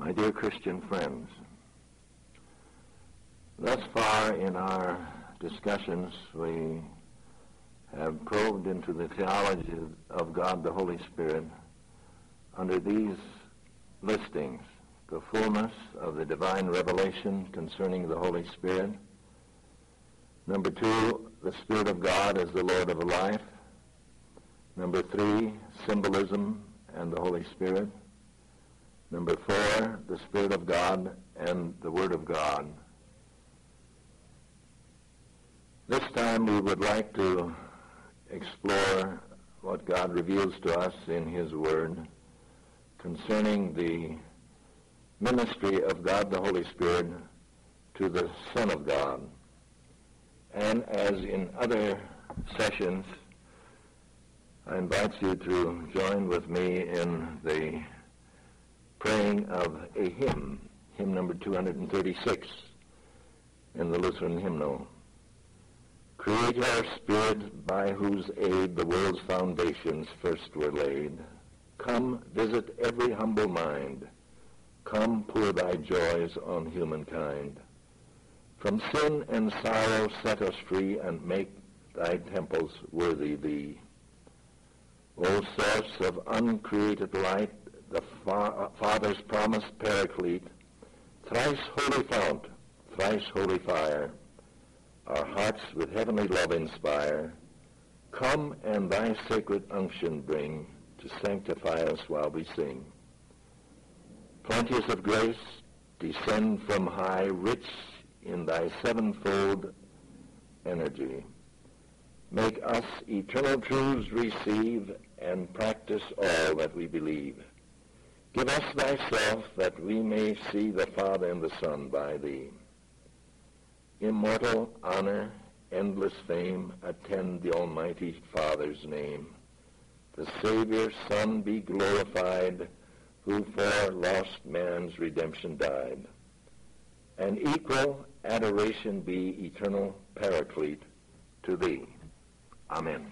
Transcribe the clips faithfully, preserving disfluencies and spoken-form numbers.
My dear Christian friends, thus far in our discussions we have probed into the theology of God the Holy Spirit under these listings: the fullness of the divine revelation concerning the Holy Spirit. Number two, the Spirit of God as the Lord of life. Number three, symbolism and the Holy Spirit. Number four, the Spirit of God and the Word of God. This time we would like to explore what God reveals to us in His Word concerning the ministry of God the Holy Spirit to the Son of God. And as in other sessions, I invite you to join with me in the praying of a hymn, hymn number two hundred thirty-six in the Lutheran hymnal. Creator Spirit, by whose aid the world's foundations first were laid, come visit every humble mind. Come pour thy joys on humankind. From sin and sorrow set us free, and make thy temples worthy thee. O source of uncreated light, the fa- Father's promised paraclete, thrice holy fount, thrice holy fire, our hearts with heavenly love inspire. Come and thy sacred unction bring to sanctify us while we sing. Plenteous of grace, descend from high, rich in thy sevenfold energy. Make us eternal truths receive, and practice all that we believe. Give us thyself, that we may see the Father and the Son by thee. Immortal honor, endless fame, attend the Almighty Father's name. The Savior Son be glorified, who for lost man's redemption died. And equal adoration be eternal paraclete to thee. Amen.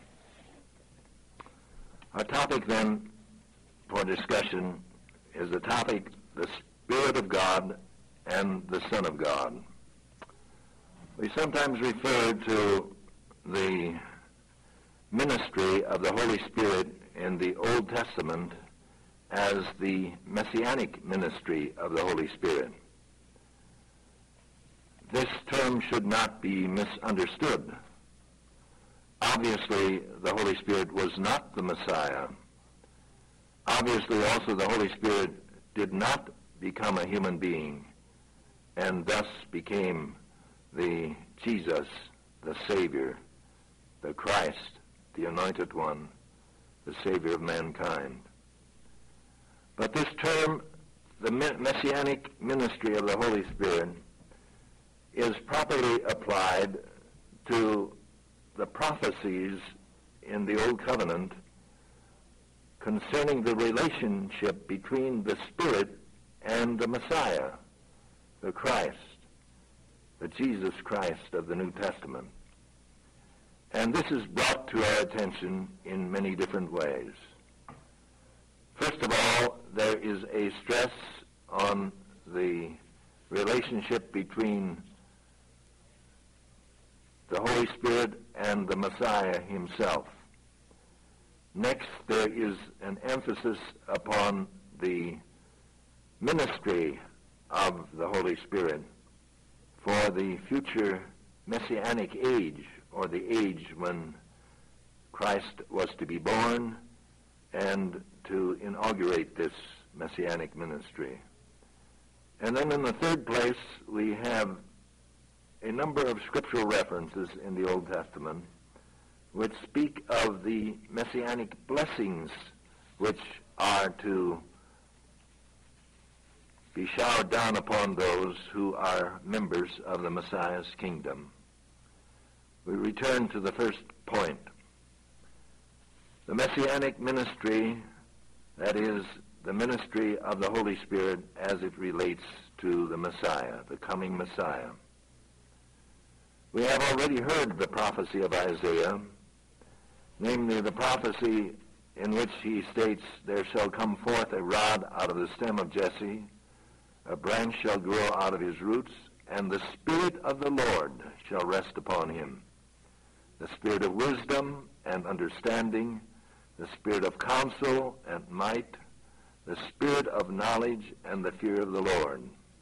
Our topic then for discussion is the topic, the Spirit of God and the Son of God. We sometimes refer to the ministry of the Holy Spirit in the Old Testament as the messianic ministry of the Holy Spirit. This term should not be misunderstood. Obviously, the Holy Spirit was not the Messiah. Obviously, also, the Holy Spirit did not become a human being and thus became the Jesus, the Savior, the Christ, the Anointed One, the Savior of mankind. But this term, the messianic ministry of the Holy Spirit, is properly applied to the prophecies in the Old Covenant concerning the relationship between the Spirit and the Messiah, the Christ, the Jesus Christ of the New Testament. And this is brought to our attention in many different ways. First of all, there is a stress on the relationship between the Holy Spirit and the Messiah himself. Next, there is an emphasis upon the ministry of the Holy Spirit for the future messianic age, or the age when Christ was to be born and to inaugurate this messianic ministry. And then in the third place, we have a number of scriptural references in the Old Testament which speak of the messianic blessings which are to be showered down upon those who are members of the Messiah's kingdom. We return to the first point. The messianic ministry, that is, the ministry of the Holy Spirit as it relates to the Messiah, the coming Messiah. We have already heard the prophecy of Isaiah, namely the prophecy in which he states, there shall come forth a rod out of the stem of Jesse, A branch shall grow out of his roots, and the Spirit of the Lord shall rest upon him. The Spirit of wisdom and understanding, the Spirit of counsel and might, the Spirit of knowledge and the fear of the Lord.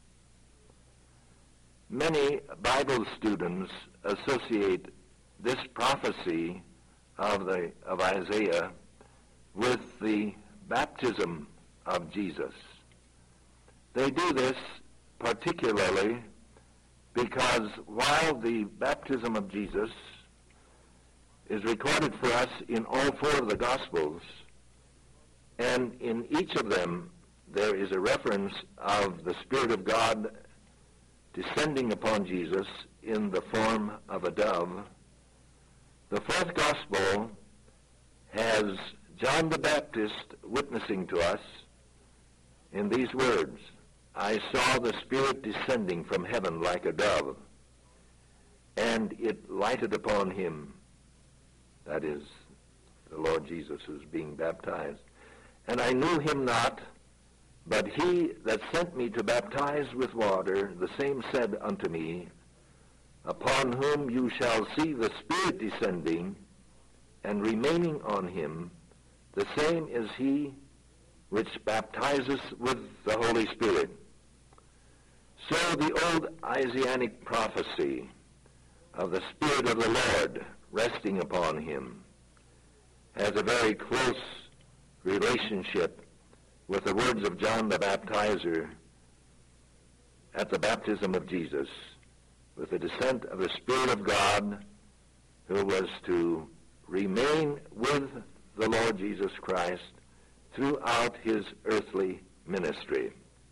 Many Bible students associate this prophecy of the of Isaiah with the baptism of Jesus. They do this particularly because while the baptism of Jesus is recorded for us in all four of the Gospels, and in each of them there is a reference of the Spirit of God descending upon Jesus in the form of a dove, the fourth Gospel has John the Baptist witnessing to us in these words, I saw the Spirit descending from heaven like a dove, and it lighted upon him. That is, the Lord Jesus who's being baptized. And I knew him not, but he that sent me to baptize with water, the same said unto me, upon whom you shall see the Spirit descending and remaining on him, the same is he which baptizes with the Holy Spirit. So the old Isaianic prophecy of the Spirit of the Lord resting upon him has a very close relationship with the words of John the Baptizer at the baptism of Jesus, with the descent of the Spirit of God who was to remain with the Lord Jesus Christ throughout his earthly ministry.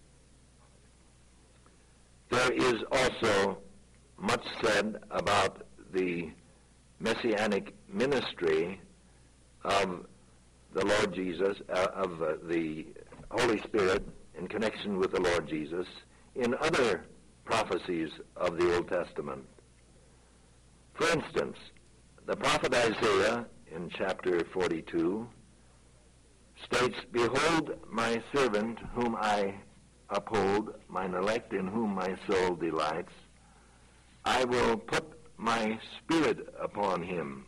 There is also much said about the messianic ministry of the Lord Jesus, uh, of uh, the Holy Spirit in connection with the Lord Jesus in other prophecies of the Old Testament. For instance, the prophet Isaiah in chapter forty-two states, Behold my servant whom I uphold, mine elect in whom my soul delights. I will put my spirit upon him.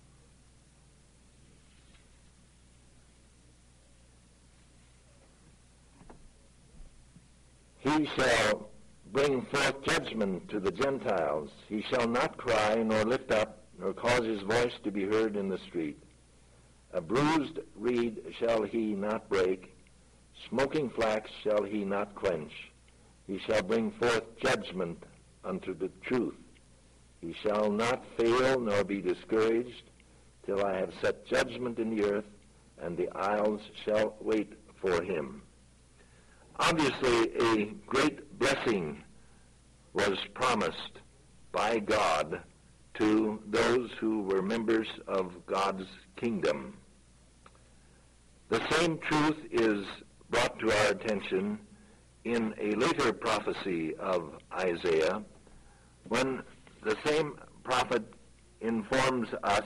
He shall bring forth judgment to the Gentiles. He shall not cry, nor lift up, nor cause his voice to be heard in the street. A bruised reed shall he not break, smoking flax shall he not quench. He shall bring forth judgment unto the truth. He shall not fail nor be discouraged till I have set judgment in the earth, and the isles shall wait for him. Obviously, a great blessing was promised by God to those who were members of God's kingdom. The same truth is brought to our attention in a later prophecy of Isaiah, when the same prophet informs us,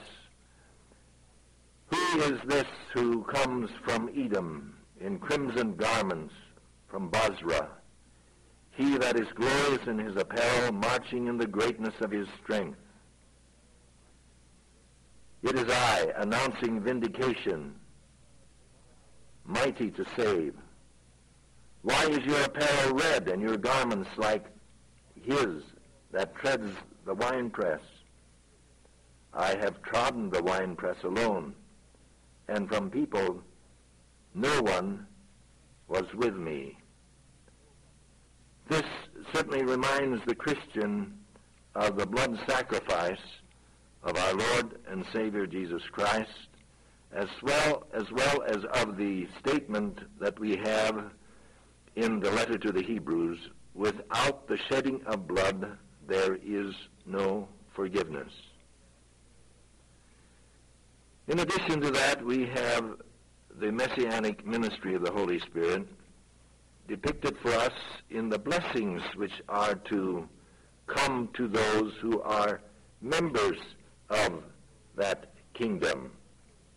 Who is this who comes from Edom in crimson garments from Bozrah? He that is glorious in his apparel, marching in the greatness of his strength. It is I, announcing vindication, mighty to save. Why is your apparel red, and your garments like his that treads the winepress? I have trodden the winepress alone, and from people no one was with me. This certainly reminds the Christian of the blood sacrifice of our Lord and Savior Jesus Christ, as well as well as of the statement that we have in the letter to the Hebrews, without the shedding of blood there is no forgiveness. In addition to that, we have the messianic ministry of the Holy Spirit depicted for us in the blessings which are to come to those who are members of that kingdom.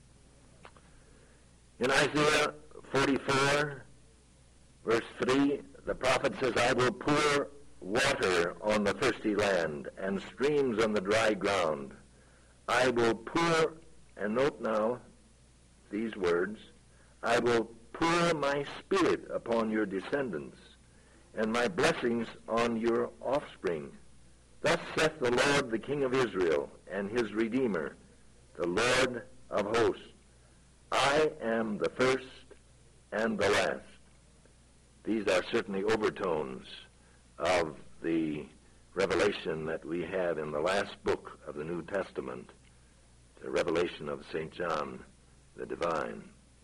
In Isaiah forty-four, verse three, the prophet says, I will pour water on the thirsty land and streams on the dry ground. I will pour, and note now these words, I will pour my spirit upon your descendants, and my blessings on your offspring. Thus saith the Lord, the King of Israel, and his Redeemer, the Lord of hosts. I am the first and the last. These are certainly overtones of the revelation that we have in the last book of the New Testament, the revelation of Saint John the Divine.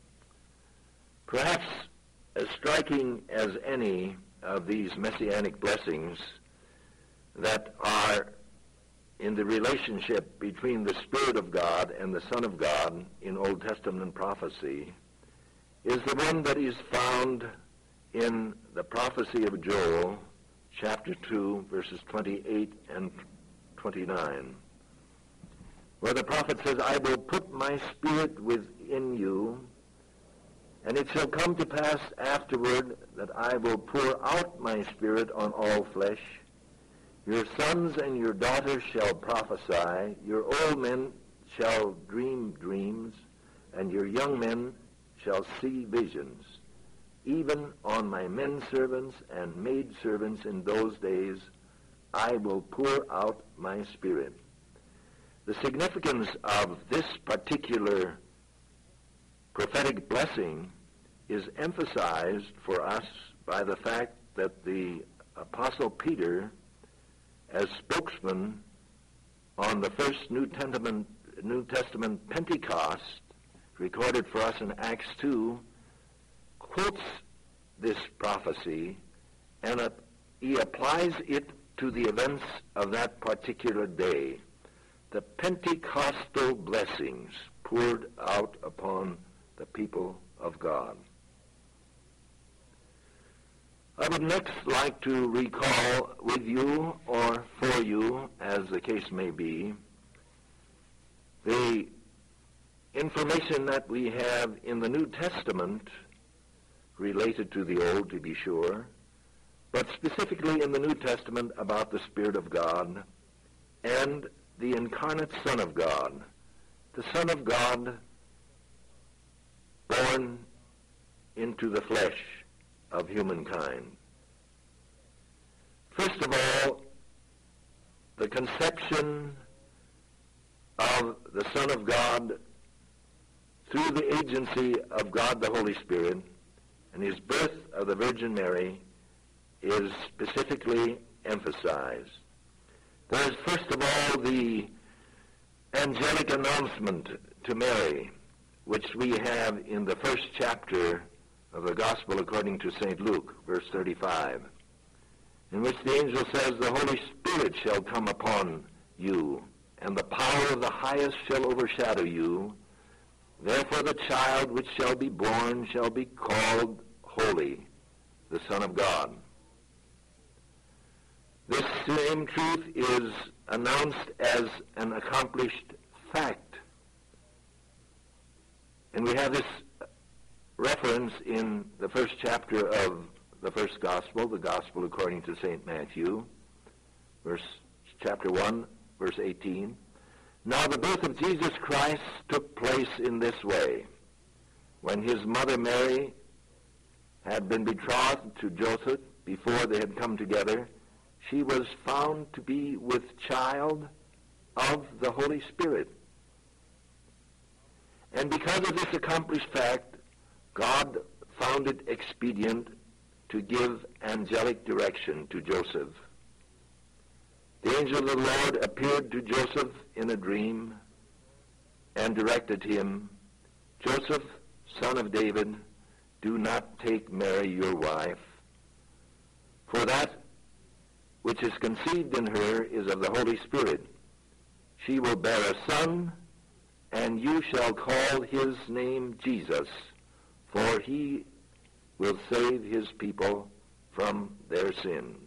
Perhaps as striking as any of these messianic blessings that are in the relationship between the Spirit of God and the Son of God in Old Testament prophecy is the one that is found in the prophecy of Joel, chapter two, verses twenty-eight and twenty-nine, where the prophet says, I will put my spirit within you, and it shall come to pass afterward that I will pour out my spirit on all flesh. Your sons and your daughters shall prophesy, your old men shall dream dreams, and your young men shall see visions. Even on my men servants and maid servants in those days, I will pour out my spirit. The significance of this particular prophetic blessing is emphasized for us by the fact that the Apostle Peter, as spokesman on the first New Testament, New Testament Pentecost, recorded for us in Acts two, quotes this prophecy, and uh, he applies it to the events of that particular day. The Pentecostal blessings poured out upon the people of God. I would next like to recall with you, or for you, as the case may be, the information that we have in the New Testament related to the Old, to be sure, but specifically in the New Testament about the Spirit of God and the incarnate Son of God, the Son of God born into the flesh of humankind. First of all, the conception of the Son of God through the agency of God the Holy Spirit and his birth of the Virgin Mary is specifically emphasized. There is first of all the angelic announcement to Mary, which we have in the first chapter of the Gospel according to Saint Luke, verse thirty-five, in which the angel says, the Holy Spirit shall come upon you, and the power of the highest shall overshadow you. Therefore the child which shall be born shall be called Holy, the Son of God. This same truth is announced as an accomplished fact. And we have this reference in the first chapter of the first Gospel, the Gospel according to Saint Matthew, verse chapter one, verse eighteen. Now the birth of Jesus Christ took place in this way. When his mother Mary had been betrothed to Joseph, before they had come together, she was found to be with child of the Holy Spirit. And because of this accomplished fact, God found it expedient to give angelic direction to Joseph. The angel of the Lord appeared to Joseph in a dream and directed him, Joseph, son of David, do not take Mary your wife, for that which is conceived in her is of the Holy Spirit. She will bear a son, and you shall call his name Jesus, for he will save his people from their sin.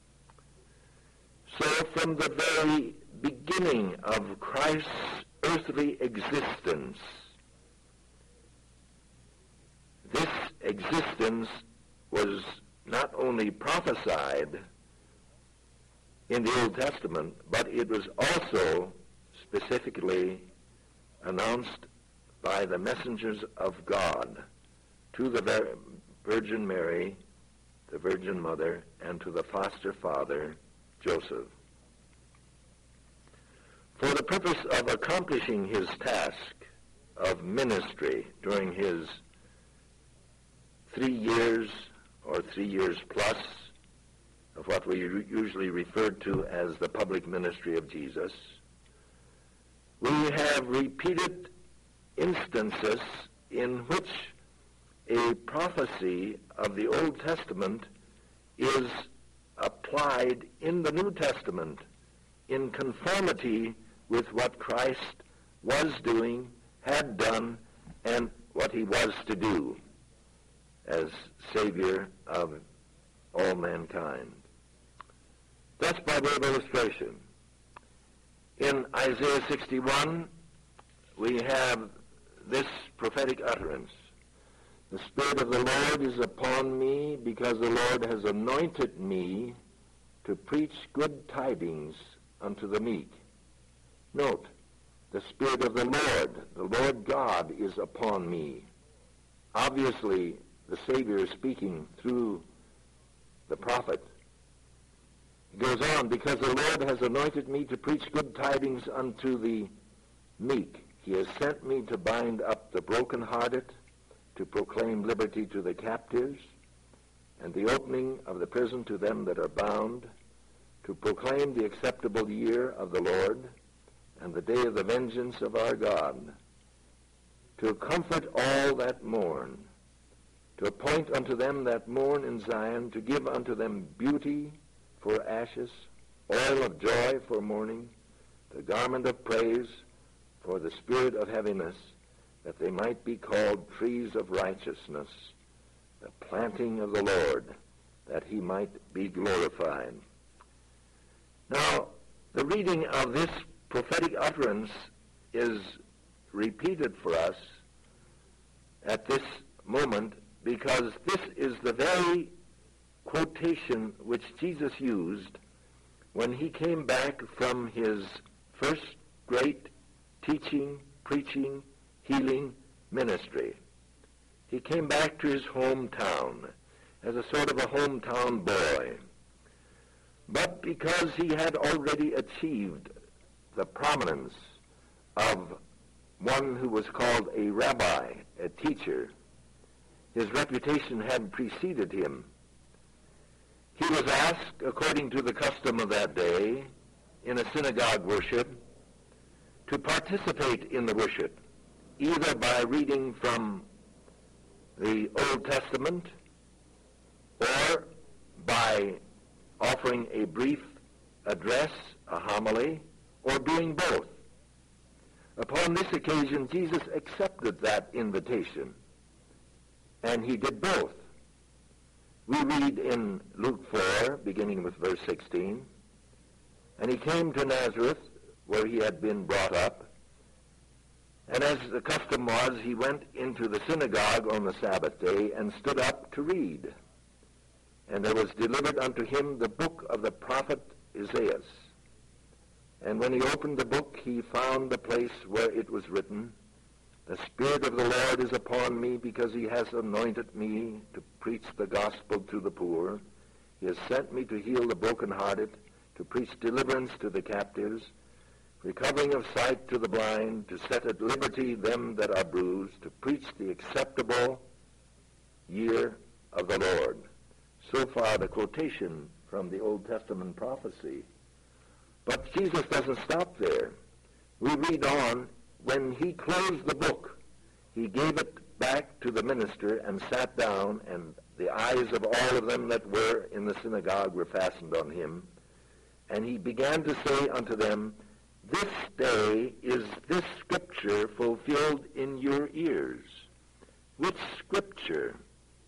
So from the very beginning of Christ's earthly existence, this existence was not only prophesied in the Old Testament, but it was also specifically announced by the messengers of God to the Virgin Mary, the Virgin Mother, and to the foster father, Joseph. For the purpose of accomplishing his task of ministry during his three years or three years plus of what we usually refer to as the public ministry of Jesus, we have repeated instances in which a prophecy of the Old Testament is applied in the New Testament in conformity with what Christ was doing, had done, and what he was to do as Savior of all mankind. That's by way of illustration. In Isaiah sixty-one, we have this prophetic utterance. The Spirit of the Lord is upon me, because the Lord has anointed me to preach good tidings unto the meek. Note, the Spirit of the Lord, the Lord God, is upon me. Obviously, the Savior is speaking through the prophet. He goes on, because the Lord has anointed me to preach good tidings unto the meek. He has sent me to bind up the brokenhearted, to proclaim liberty to the captives, and the opening of the prison to them that are bound, to proclaim the acceptable year of the Lord, and the day of the vengeance of our God, to comfort all that mourn, to appoint unto them that mourn in Zion, to give unto them beauty for ashes, oil of joy for mourning, the garment of praise for the spirit of heaviness, that they might be called trees of righteousness, the planting of the Lord, that he might be glorified. Now, the reading of this prophetic utterance is repeated for us at this moment because this is the very quotation which Jesus used when he came back from his first great teaching, preaching, healing ministry. He came back to his hometown as a sort of a hometown boy. But because he had already achieved the prominence of one who was called a rabbi, a teacher, his reputation had preceded him. He was asked, according to the custom of that day, in a synagogue worship, to participate in the worship, either by reading from the Old Testament or by offering a brief address, a homily, or doing both. Upon this occasion, Jesus accepted that invitation, and he did both. We read in Luke four, beginning with verse sixteen, and he came to Nazareth, where he had been brought up, and as the custom was, he went into the synagogue on the Sabbath day and stood up to read. And there was delivered unto him the book of the prophet Isaiah. And when he opened the book, he found the place where it was written, The Spirit of the Lord is upon me, because he has anointed me to preach the gospel to the poor. He has sent me to heal the brokenhearted, to preach deliverance to the captives, recovering of sight to the blind, to set at liberty them that are bruised, to preach the acceptable year of the Lord. So far, the quotation from the Old Testament prophecy. But Jesus doesn't stop there. We read on, when he closed the book, he gave it back to the minister and sat down, and the eyes of all of them that were in the synagogue were fastened on him. And he began to say unto them, This day is this scripture fulfilled in your ears. Which scripture?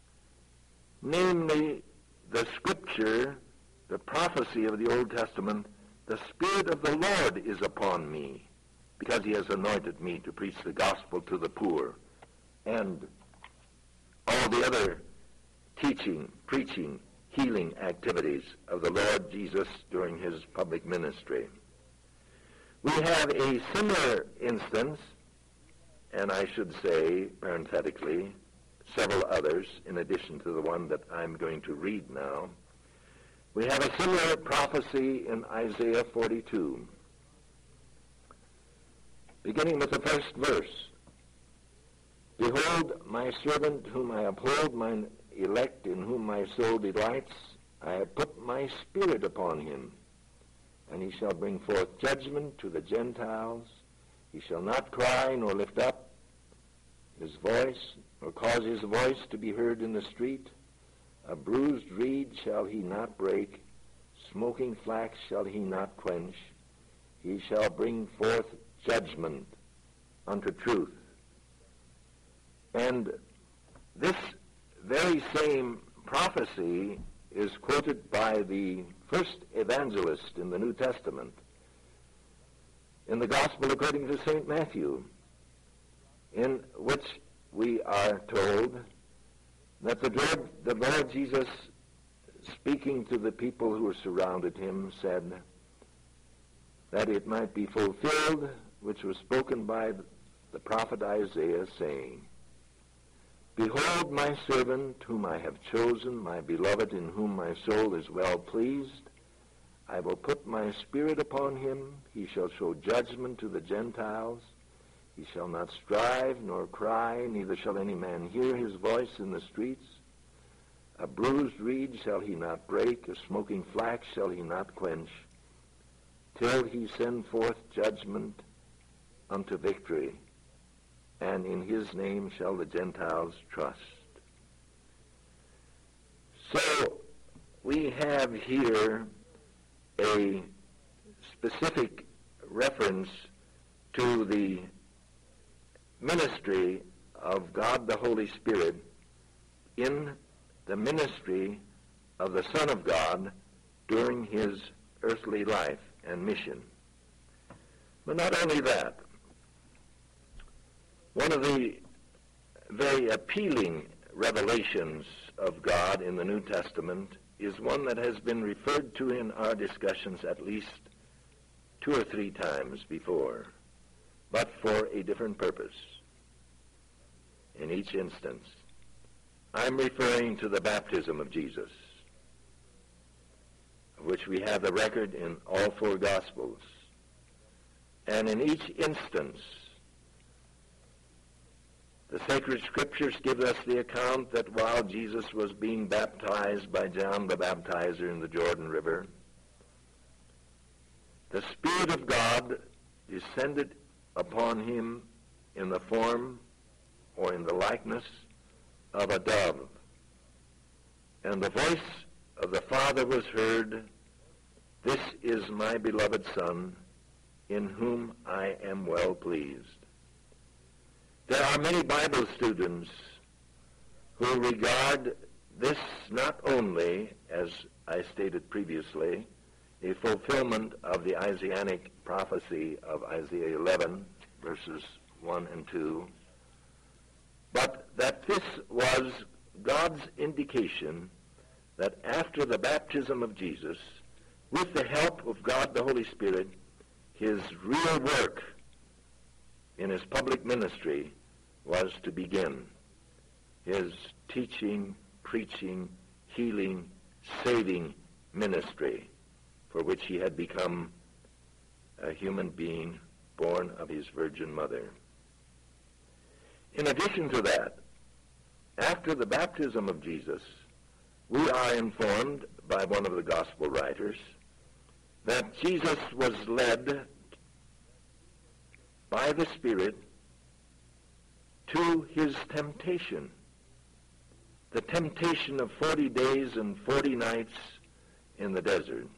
Namely, the scripture, the prophecy of the Old Testament, the Spirit of the Lord is upon me, because he has anointed me to preach the gospel to the poor. And all the other teaching, preaching, healing activities of the Lord Jesus during his public ministry. We have a similar instance, and I should say, parenthetically, several others in addition to the one that I'm going to read now. We have a similar prophecy in Isaiah forty-two. Beginning with the first verse. Behold, my servant whom I uphold, mine elect in whom my soul delights. I have put my spirit upon him, and he shall bring forth judgment to the Gentiles. He shall not cry nor lift up his voice, nor cause his voice to be heard in the street. A bruised reed shall he not break, smoking flax shall he not quench. He shall bring forth judgment unto truth. And this very same prophecy is quoted by the first evangelist in the New Testament in the Gospel according to Saint Matthew, in which we are told that the Lord, the Lord Jesus, speaking to the people who surrounded him, said that it might be fulfilled which was spoken by the prophet Isaiah, saying, Behold my servant whom I have chosen, my beloved in whom my soul is well pleased. I will put my spirit upon him. He shall show judgment to the Gentiles. He shall not strive nor cry, neither shall any man hear his voice in the streets. A bruised reed shall he not break, a smoking flax shall he not quench, till he send forth judgment unto victory, and in his name shall the Gentiles trust. So we have here a specific reference to the ministry of God the Holy Spirit in the ministry of the Son of God during his earthly life and mission. But not only that, one of the very appealing revelations of God in the New Testament is one that has been referred to in our discussions at least two or three times before, but for a different purpose in each instance. I'm referring to the baptism of Jesus, of which we have the record in all four Gospels. And in each instance, the sacred scriptures give us the account that while Jesus was being baptized by John the Baptizer in the Jordan River, the Spirit of God descended upon him in the form or in the likeness of a dove. And the voice of the Father was heard, This is my beloved Son, in whom I am well pleased. There are many Bible students who regard this not only, as I stated previously, a fulfillment of the Isaianic prophecy of Isaiah eleven, verses one and two, but that this was God's indication that after the baptism of Jesus, with the help of God the Holy Spirit, his real work in his public ministry was to begin. His teaching, preaching, healing, saving ministry, for which he had become a human being born of his virgin mother. In addition to that, after the baptism of Jesus, we are informed by one of the gospel writers that Jesus was led by the Spirit to his temptation, the temptation of forty days and forty nights in the desert.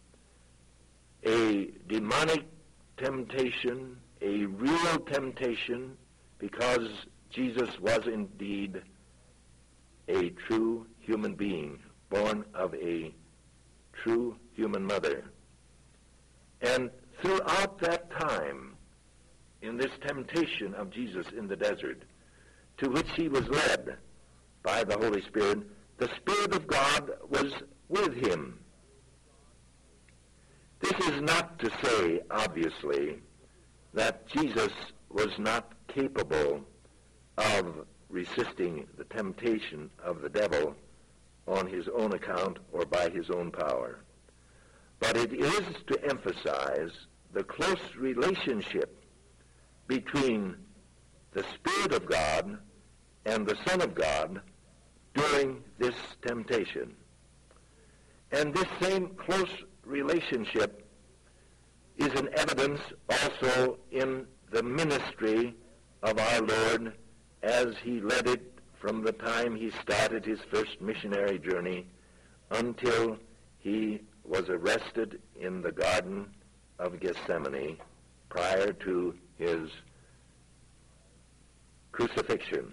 A demonic temptation, a real temptation, because Jesus was indeed a true human being, born of a true human mother. And throughout that time, in this temptation of Jesus in the desert, to which he was led by the Holy Spirit, the Spirit of God was with him. This is not to say, obviously, that Jesus was not capable of resisting the temptation of the devil on his own account or by his own power. But it is to emphasize the close relationship between the Spirit of God and the Son of God during this temptation. And this same close relationship is an evidence also in the ministry of our Lord as he led it from the time he started his first missionary journey until he was arrested in the Garden of Gethsemane prior to his crucifixion.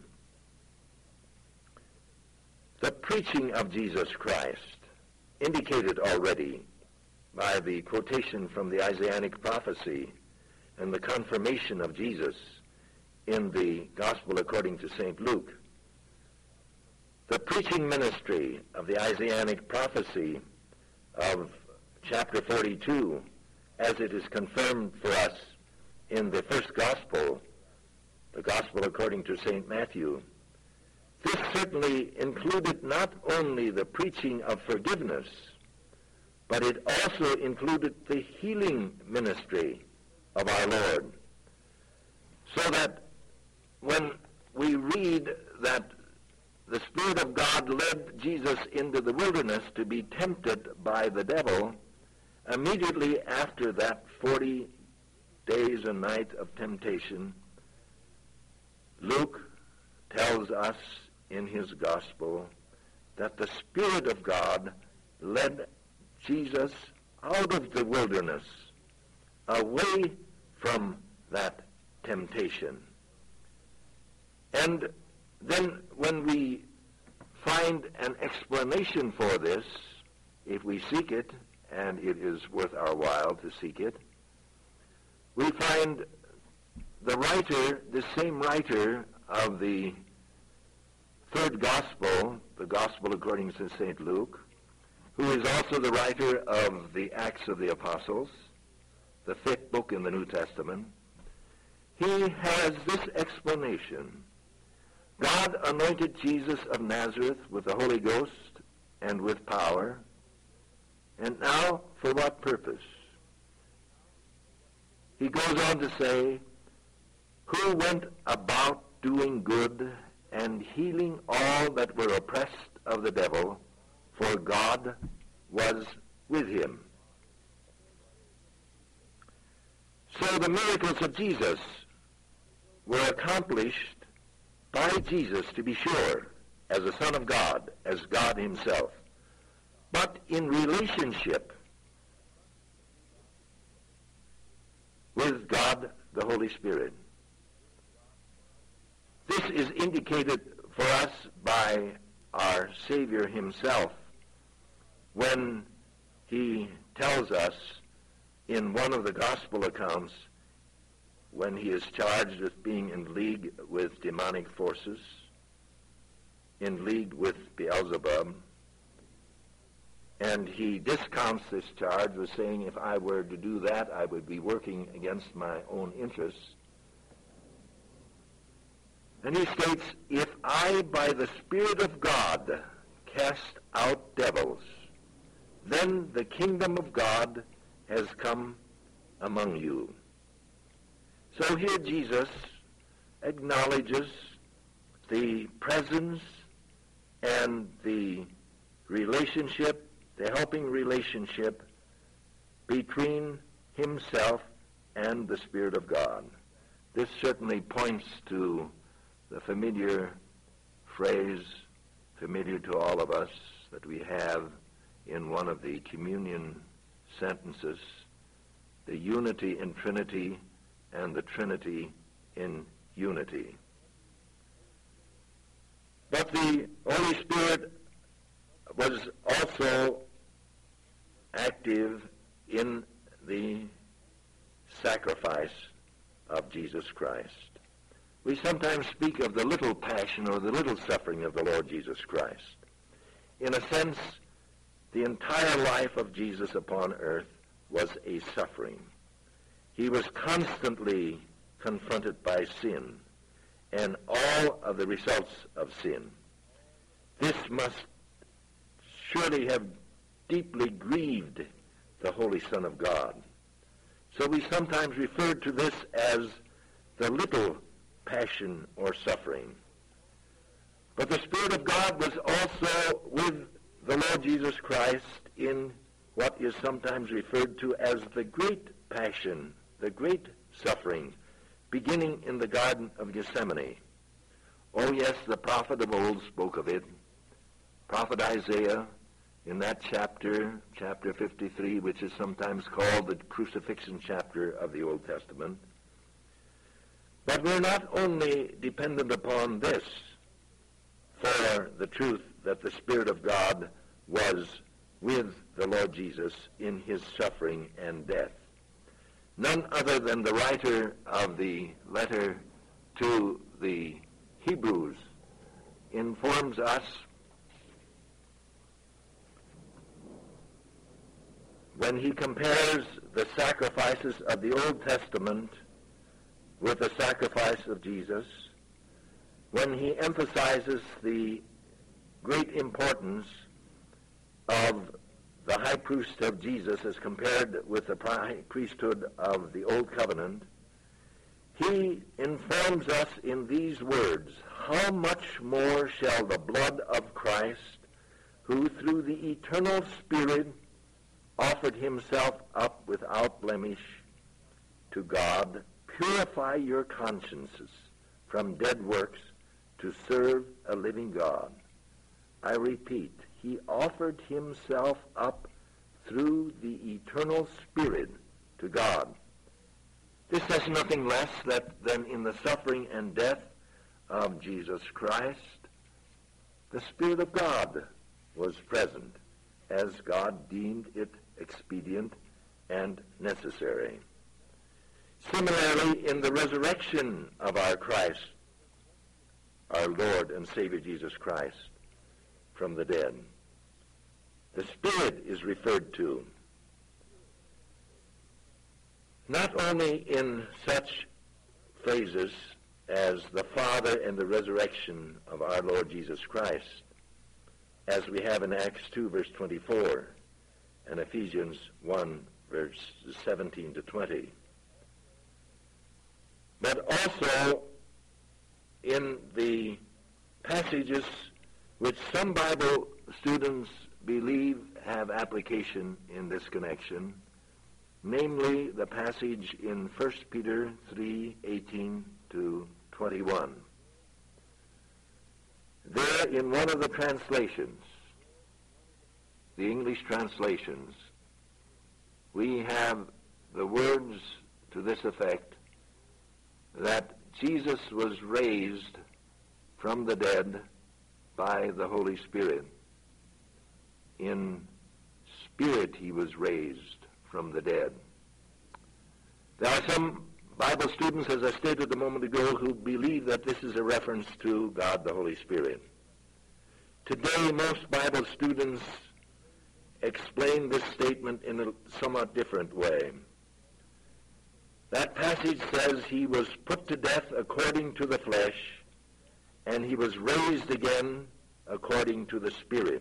The preaching of Jesus Christ, indicated already by the quotation from the Isaianic prophecy and the confirmation of Jesus in the Gospel according to Saint Luke, the preaching ministry of the Isaianic prophecy of chapter forty-two, as it is confirmed for us in the first Gospel, the Gospel according to Saint Matthew, this certainly included not only the preaching of forgiveness, but it also included the healing ministry of our Lord. So that when we read that the Spirit of God led Jesus into the wilderness to be tempted by the devil, immediately after that forty days and night of temptation, Luke tells us in his gospel that the Spirit of God led Jesus out of the wilderness, away from that temptation. And then when we find an explanation for this, if we seek it, and it is worth our while to seek it, we find the writer, the same writer of the third gospel, the Gospel according to Saint Luke, who is also the writer of the Acts of the Apostles, the fifth book in the New Testament. He has this explanation. God anointed Jesus of Nazareth with the Holy Ghost and with power. And now, for what purpose? He goes on to say, who went about doing good and healing all that were oppressed of the devil, for God was with him. So the miracles of Jesus were accomplished by Jesus, to be sure, as a Son of God, as God himself, but in relationship with God the Holy Spirit. This is indicated for us by our Savior himself when he tells us in one of the gospel accounts, when he is charged with being in league with demonic forces, in league with Beelzebub, and he discounts this charge with saying, if I were to do that, I would be working against my own interests. And he states, if I by the Spirit of God cast out devils, then the kingdom of God has come among you. So here Jesus acknowledges the presence and the relationship, the helping relationship between himself and the Spirit of God. This certainly points to the familiar phrase, familiar to all of us, that we have in one of the communion sentences, the unity in Trinity and the Trinity in unity. But the Holy Spirit was also active in the sacrifice of Jesus Christ. We sometimes speak of the little passion or the little suffering of the Lord Jesus Christ. In a sense, the entire life of Jesus upon earth was a suffering. He was constantly confronted by sin and all of the results of sin. This must surely have deeply grieved the Holy Son of God. So we sometimes refer to this as the little passion or suffering. But the Spirit of God was also with the Lord Jesus Christ in what is sometimes referred to as the great passion, the great suffering, beginning in the Garden of Gethsemane. Oh yes, the prophet of old spoke of it. Prophet Isaiah, in that chapter, chapter fifty-three, which is sometimes called the crucifixion chapter of the Old Testament. But we're not only dependent upon this for the truth that the Spirit of God was with the Lord Jesus in his suffering and death. None other than the writer of the letter to the Hebrews informs us when he compares the sacrifices of the Old Testament with the sacrifice of Jesus, when he emphasizes the great importance of the high priest of Jesus as compared with the priesthood of the Old Covenant, he informs us in these words, how much more shall the blood of Christ, who through the eternal Spirit offered himself up without blemish to God, purify your consciences from dead works to serve a living God. I repeat, he offered himself up through the eternal Spirit to God. This has nothing less that, than in the suffering and death of Jesus Christ, the Spirit of God was present as God deemed it expedient and necessary. Similarly, in the resurrection of our Christ, our Lord and Savior Jesus Christ, from the dead, the Spirit is referred to not only in such phrases as the Father and the resurrection of our Lord Jesus Christ, as we have in Acts two, verse twenty-four, and Ephesians one, verse seventeen to twenty, but also in the passages which some Bible students believe have application in this connection, namely the passage in First Peter three, eighteen to twenty-one. There in one of the translations, the English translations, we have the words to this effect, that Jesus was raised from the dead by the Holy Spirit. In spirit he was raised from the dead. There are some Bible students, as I stated a moment ago, who believe that this is a reference to God the Holy Spirit. Today, most Bible students explain this statement in a somewhat different way. That passage says he was put to death according to the flesh, and he was raised again according to the Spirit.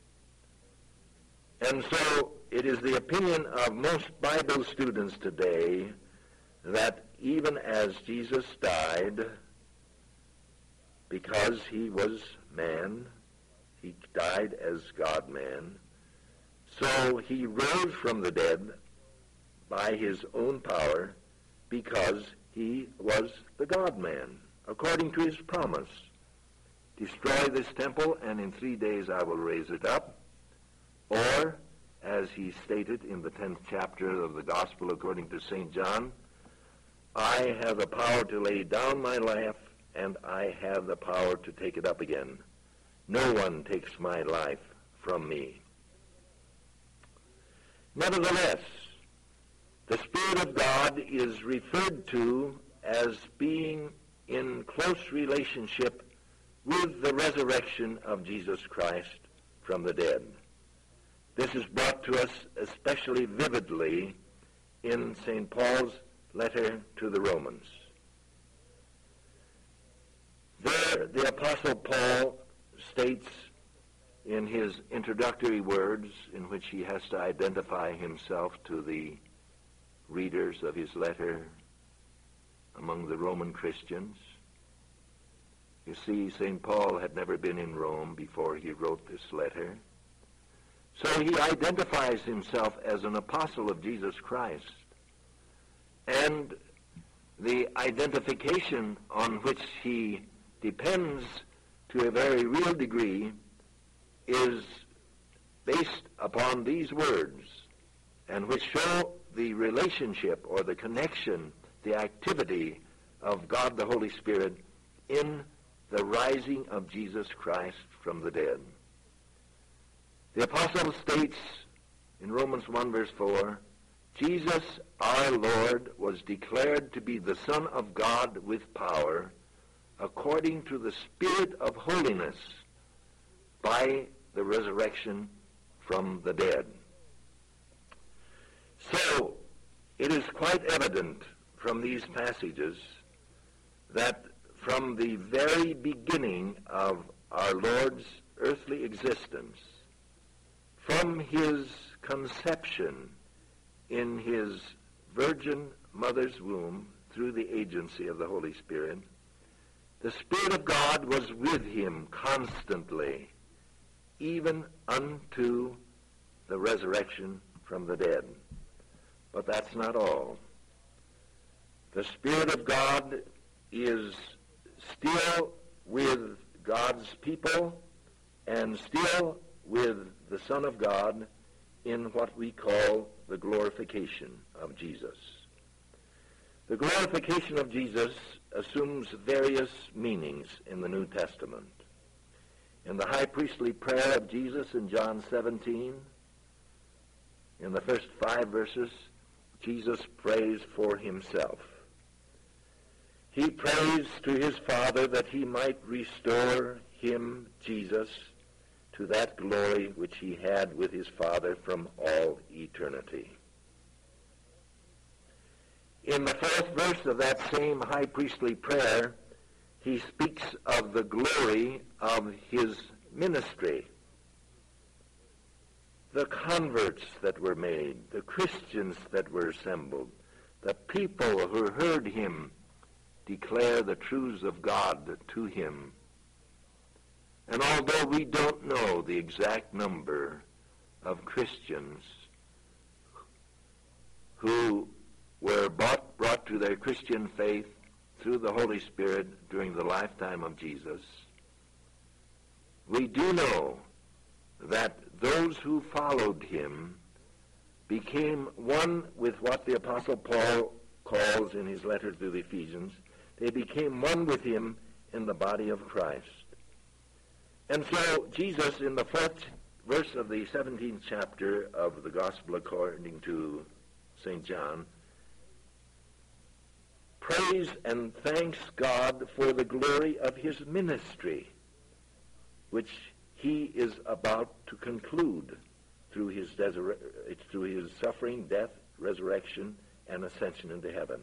And so it is the opinion of most Bible students today that even as Jesus died, because he was man, he died as God-man, so he rose from the dead by his own power because he was the God-man, according to his promise. Destroy this temple, and in three days I will raise it up. Or, as he stated in the tenth chapter of the Gospel according to Saint John, I have the power to lay down my life, and I have the power to take it up again. No one takes my life from me. Nevertheless, the Spirit of God is referred to as being in close relationship with the resurrection of Jesus Christ from the dead. This is brought to us especially vividly in Saint Paul's letter to the Romans. There, the Apostle Paul states in his introductory words, in which he has to identify himself to the readers of his letter among the Roman Christians. You see, Saint Paul had never been in Rome before he wrote this letter. So he identifies himself as an apostle of Jesus Christ. And the identification on which he depends to a very real degree is based upon these words, and which show the relationship or the connection, the activity of God the Holy Spirit in the rising of Jesus Christ from the dead. The apostle states in Romans one verse four, Jesus our Lord was declared to be the Son of God with power, according to the Spirit of holiness, by the resurrection from the dead. So, it is quite evident from these passages that from the very beginning of our Lord's earthly existence, from his conception in his virgin mother's womb through the agency of the Holy Spirit, the Spirit of God was with him constantly, even unto the resurrection from the dead. But that's not all. The Spirit of God is still with God's people and still with the Son of God in what we call the glorification of Jesus. The glorification of Jesus assumes various meanings in the New Testament. In the high priestly prayer of Jesus in John seventeen, in the first five verses, Jesus prays for himself. He prays to his Father that he might restore him, Jesus, to that glory which he had with his Father from all eternity. In the fourth verse of that same high priestly prayer, he speaks of the glory of his ministry. The converts that were made, the Christians that were assembled, the people who heard him declare the truths of God to him. And although we don't know the exact number of Christians who were brought, brought to their Christian faith through the Holy Spirit during the lifetime of Jesus, we do know that those who followed him became one with what the Apostle Paul calls in his letter to the Ephesians. They became one with him in the body of Christ. And so Jesus, in the fourth verse of the seventeenth chapter of the Gospel according to Saint John, prays and thanks God for the glory of his ministry, which he is about to conclude through his, desir- through his suffering, death, resurrection, and ascension into heaven.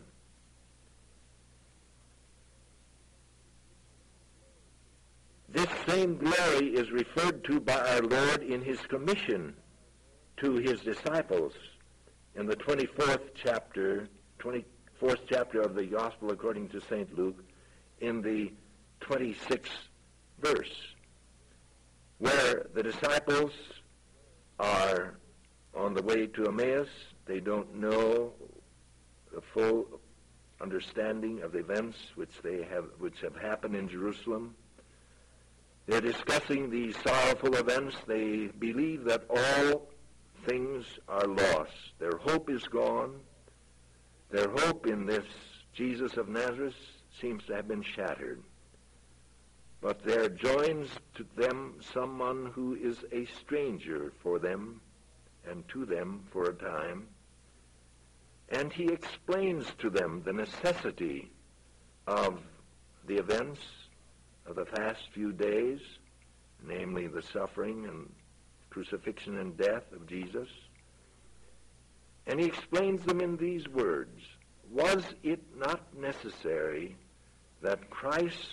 This same glory is referred to by our Lord in his commission to his disciples in the twenty-fourth chapter, twenty-fourth chapter of the Gospel according to Saint Luke, in the twenty-sixth verse, where the disciples are on the way to Emmaus. They don't know the full understanding of the events which they have, which have happened in Jerusalem. They're discussing these sorrowful events. They believe that all things are lost. Their hope is gone. Their hope in this Jesus of Nazareth seems to have been shattered. But there joins to them someone who is a stranger for them and to them for a time. And he explains to them the necessity of the events of the past few days, namely the suffering and crucifixion and death of Jesus. And he explains them in these words. Was it not necessary that Christ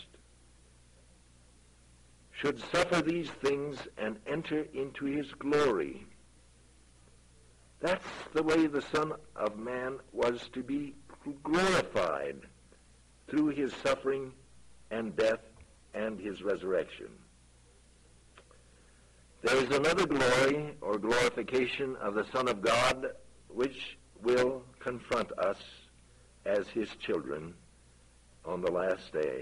should suffer these things and enter into his glory? That's the way the Son of Man was to be glorified, through his suffering and death and his resurrection. There is another glory or glorification of the Son of God which will confront us as his children on the last day.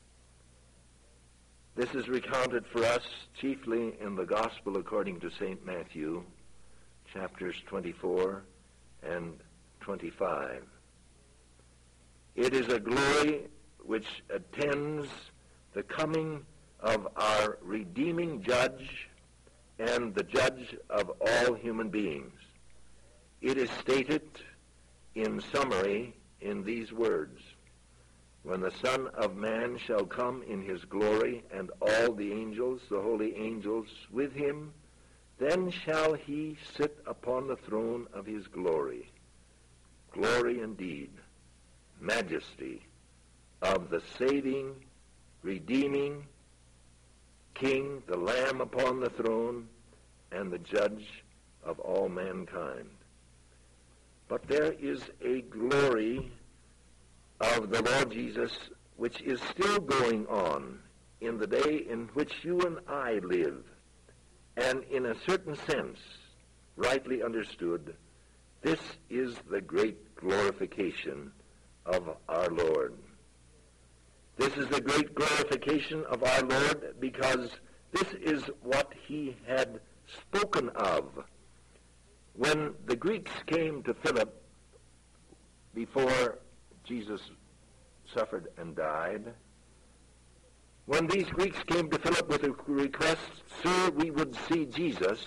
This is recounted for us chiefly in the Gospel according to Saint Matthew, chapters twenty-four and twenty-five. It is a glory which attends the coming of our redeeming judge and the judge of all human beings. It is stated in summary in these words: when the Son of Man shall come in his glory, and all the angels, the holy angels, with him, then shall he sit upon the throne of his glory. Glory indeed, majesty of the saving, redeeming King, the Lamb upon the throne, and the Judge of all mankind. But there is a glory of the Lord Jesus which is still going on in the day in which you and I live, and in a certain sense, rightly understood, this is the great glorification of our Lord. This is the great glorification of our Lord because this is what he had spoken of. When the Greeks came to Philip before Jesus suffered and died, when these Greeks came to Philip with a request, "Sir, we would see Jesus,"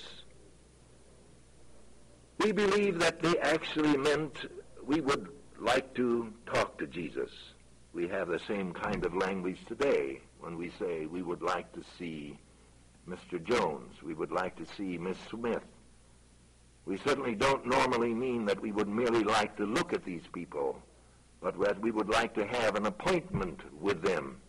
we believe that they actually meant, "We would like to talk to Jesus." We have the same kind of language today when we say we would like to see Mister Jones, we would like to see Miss Smith. We certainly don't normally mean that we would merely like to look at these people, but that we would like to have an appointment with them.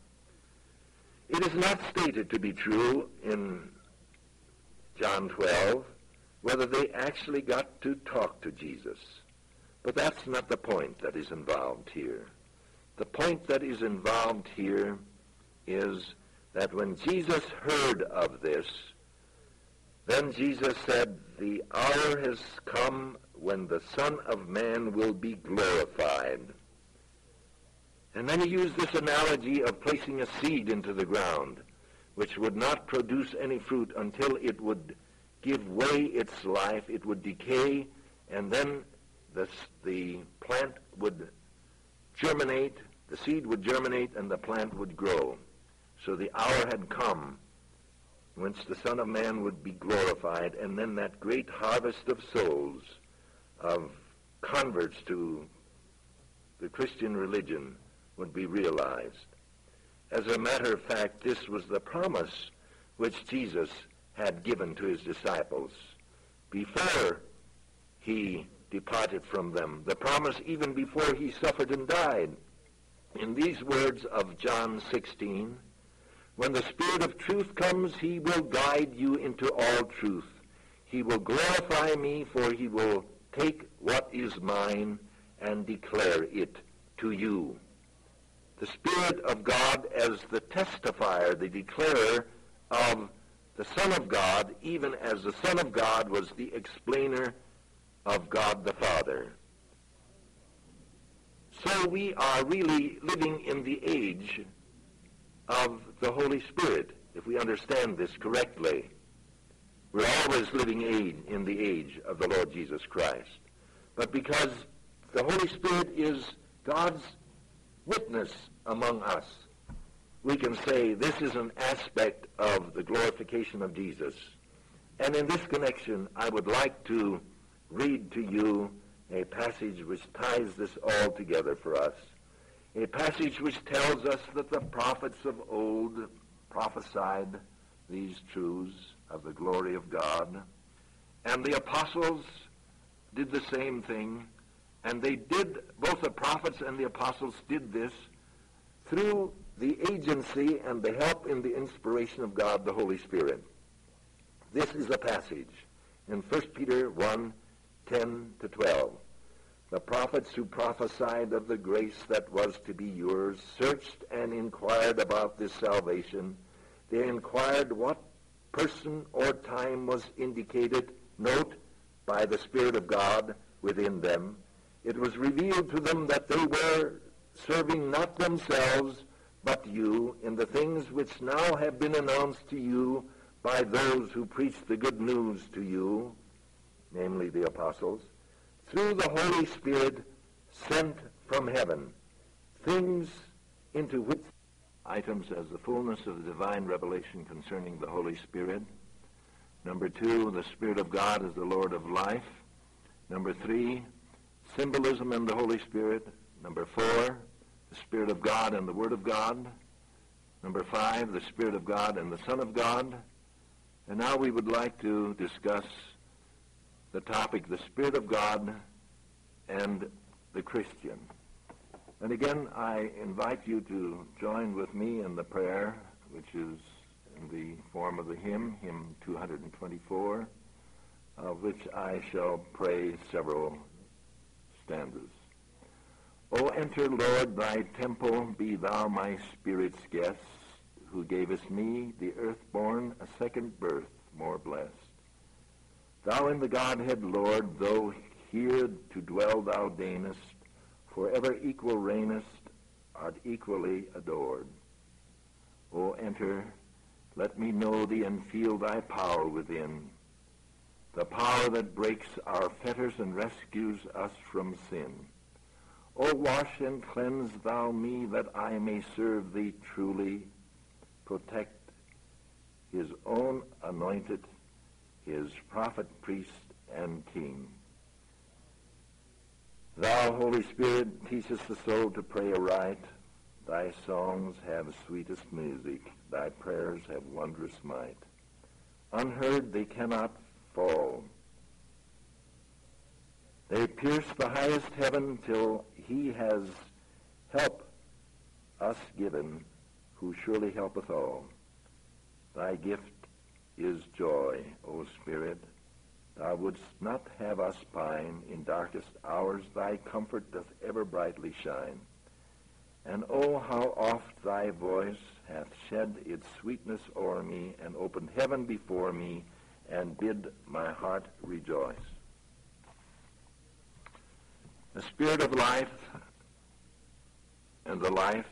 It is not stated to be true in John twelve whether they actually got to talk to Jesus. But that's not the point that is involved here. The point that is involved here is that when Jesus heard of this, then Jesus said, "The hour has come when the Son of Man will be glorified." And then he used this analogy of placing a seed into the ground, which would not produce any fruit until it would give way its life, it would decay, and then the, the plant would germinate, the seed would germinate, and the plant would grow. So the hour had come whence the Son of Man would be glorified, and then that great harvest of souls, of converts to the Christian religion, would be realized. As a matter of fact, this was the promise which Jesus had given to his disciples before he departed from them, the promise even before he suffered and died. In these words of John sixteen, "When the Spirit of truth comes, he will guide you into all truth. He will glorify me, for he will take what is mine and declare it to you." The Spirit of God as the testifier, the declarer of the Son of God, even as the Son of God was the explainer of God the Father. So we are really living in the age of the Holy Spirit, if we understand this correctly. We're always living in the age of the Lord Jesus Christ. But because the Holy Spirit is God's witness among us, we can say this is an aspect of the glorification of Jesus. And in this connection, I would like to read to you a passage which ties this all together for us. A passage which tells us that the prophets of old prophesied these truths of the glory of God. And the apostles did the same thing. And they did, both the prophets and the apostles did this through the agency and the help in the inspiration of God, the Holy Spirit. This is a passage in First Peter one, ten to twelve. The prophets who prophesied of the grace that was to be yours searched and inquired about this salvation. They inquired what person or time was indicated, note, by the Spirit of God within them. It was revealed to them that they were serving not themselves, but you, in the things which now have been announced to you by those who preach the good news to you, namely the apostles, through the Holy Spirit sent from heaven, things into which items as the fullness of the divine revelation concerning the Holy Spirit. Number two, the Spirit of God is the Lord of life. Number three, symbolism in the Holy Spirit. Number four, the Spirit of God and the Word of God. Number five, the Spirit of God and the Son of God. And now we would like to discuss the topic, the Spirit of God and the Christian. And again, I invite you to join with me in the prayer, which is in the form of the hymn, hymn two twenty-four, of which I shall pray several stanzas. O enter, Lord, thy temple, be thou my spirit's guest, who gavest me, the earth-born, a second birth more blessed. Thou in the Godhead, Lord, though here to dwell thou deignest, forever equal reignest, art equally adored. O enter, let me know thee and feel thy power within, the power that breaks our fetters and rescues us from sin. O wash and cleanse thou me, that I may serve thee truly, protect his own anointed, his prophet, priest, and king. Thou, Holy Spirit, teachest the soul to pray aright. Thy songs have sweetest music. Thy prayers have wondrous might. Unheard they cannot fall. They pierce the highest heaven till he has help us given, who surely helpeth all. Thy gift is joy, O Spirit. Thou wouldst not have us pine. In darkest hours thy comfort doth ever brightly shine. And oh, how oft thy voice hath shed its sweetness o'er me, and opened heaven before me, and bid my heart rejoice. The Spirit of life and the life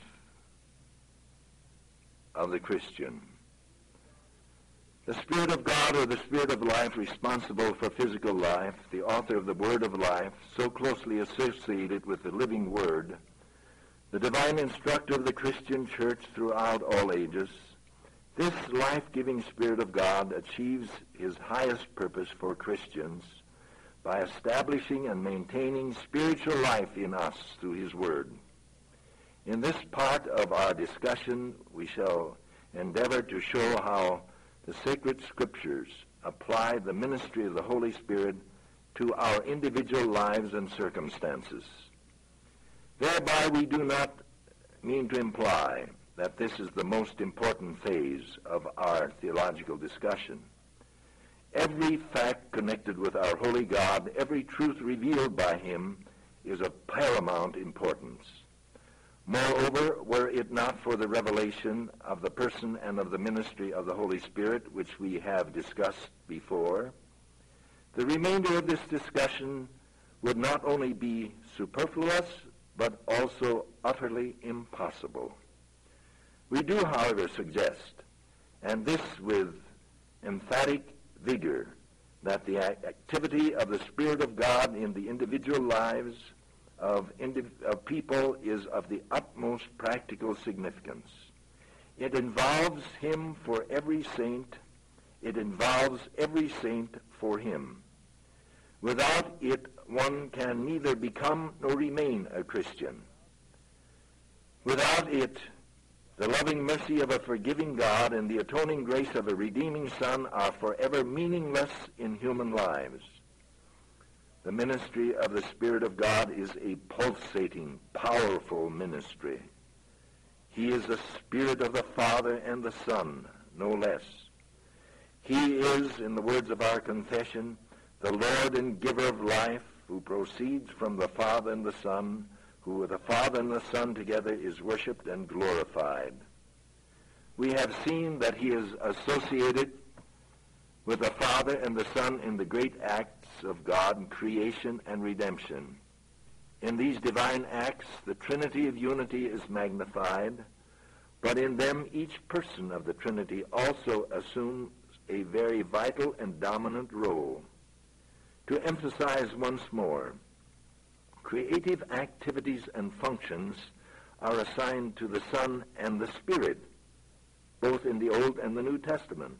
of the Christian. The Spirit of God, or the Spirit of life, responsible for physical life, the author of the Word of life, so closely associated with the living Word, the divine instructor of the Christian church throughout all ages, this life-giving Spirit of God achieves his highest purpose for Christians by establishing and maintaining spiritual life in us through his Word. In this part of our discussion, we shall endeavor to show how the sacred scriptures apply the ministry of the Holy Spirit to our individual lives and circumstances. Thereby we do not mean to imply that this is the most important phase of our theological discussion. Every fact connected with our holy God, every truth revealed by him, is of paramount importance. Moreover, were it not for the revelation of the person and of the ministry of the Holy Spirit, which we have discussed before, the remainder of this discussion would not only be superfluous, but also utterly impossible. We do, however, suggest, and this with emphatic vigor, that the activity of the Spirit of God in the individual lives Of, indiv- of people is of the utmost practical significance. It involves him for every saint. It involves every saint for him. Without it, one can neither become nor remain a Christian. Without it, The loving mercy of a forgiving God and the atoning grace of a redeeming Son are forever meaningless in human lives. The ministry of the Spirit of God is a pulsating, powerful ministry. He is the Spirit of the Father and the Son, no less. He is, in the words of our confession, the Lord and giver of life, who proceeds from the Father and the Son, who with the Father and the Son together is worshipped and glorified. We have seen that he is associated with the Father and the Son in the great acts of God, creation and redemption. In these divine acts, the Trinity of unity is magnified, but in them each person of the Trinity also assumes a very vital and dominant role. To emphasize once more, creative activities and functions are assigned to the Son and the Spirit, both in the Old and the New Testament.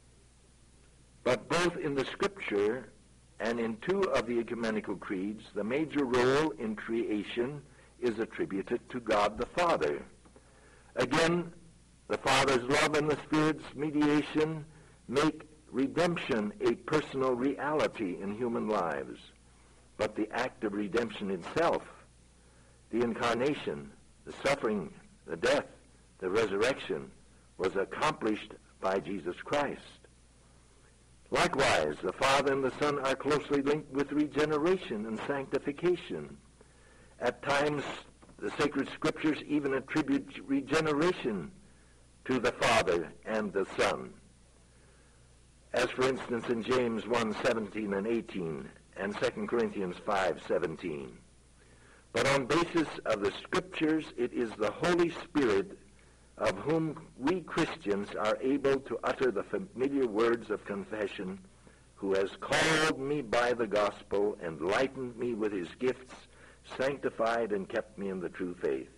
But both in the Scripture and in two of the ecumenical creeds, the major role in creation is attributed to God the Father. Again, the Father's love and the Spirit's mediation make redemption a personal reality in human lives. But the act of redemption itself, the incarnation, the suffering, the death, the resurrection, was accomplished by Jesus Christ. Likewise, the Father and the Son are closely linked with regeneration and sanctification. At times, the sacred scriptures even attribute regeneration to the Father and the Son. As, for instance, in James one, seventeen and eighteen, and Second Corinthians five, seventeen. But on basis of the Scriptures, it is the Holy Spirit of whom we Christians are able to utter the familiar words of confession, who has called me by the gospel, enlightened me with his gifts, sanctified and kept me in the true faith.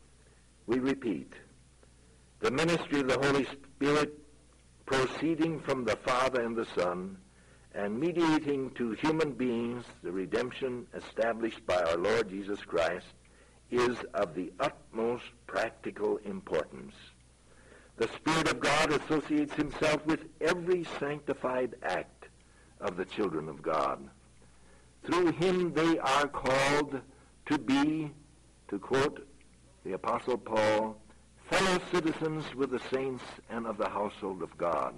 We repeat, the ministry of the Holy Spirit proceeding from the Father and the Son, and mediating to human beings the redemption established by our Lord Jesus Christ, is of the utmost practical importance. The Spirit of God associates himself with every sanctified act of the children of God. Through him they are called to be, to quote the Apostle Paul, fellow citizens with the saints and of the household of God.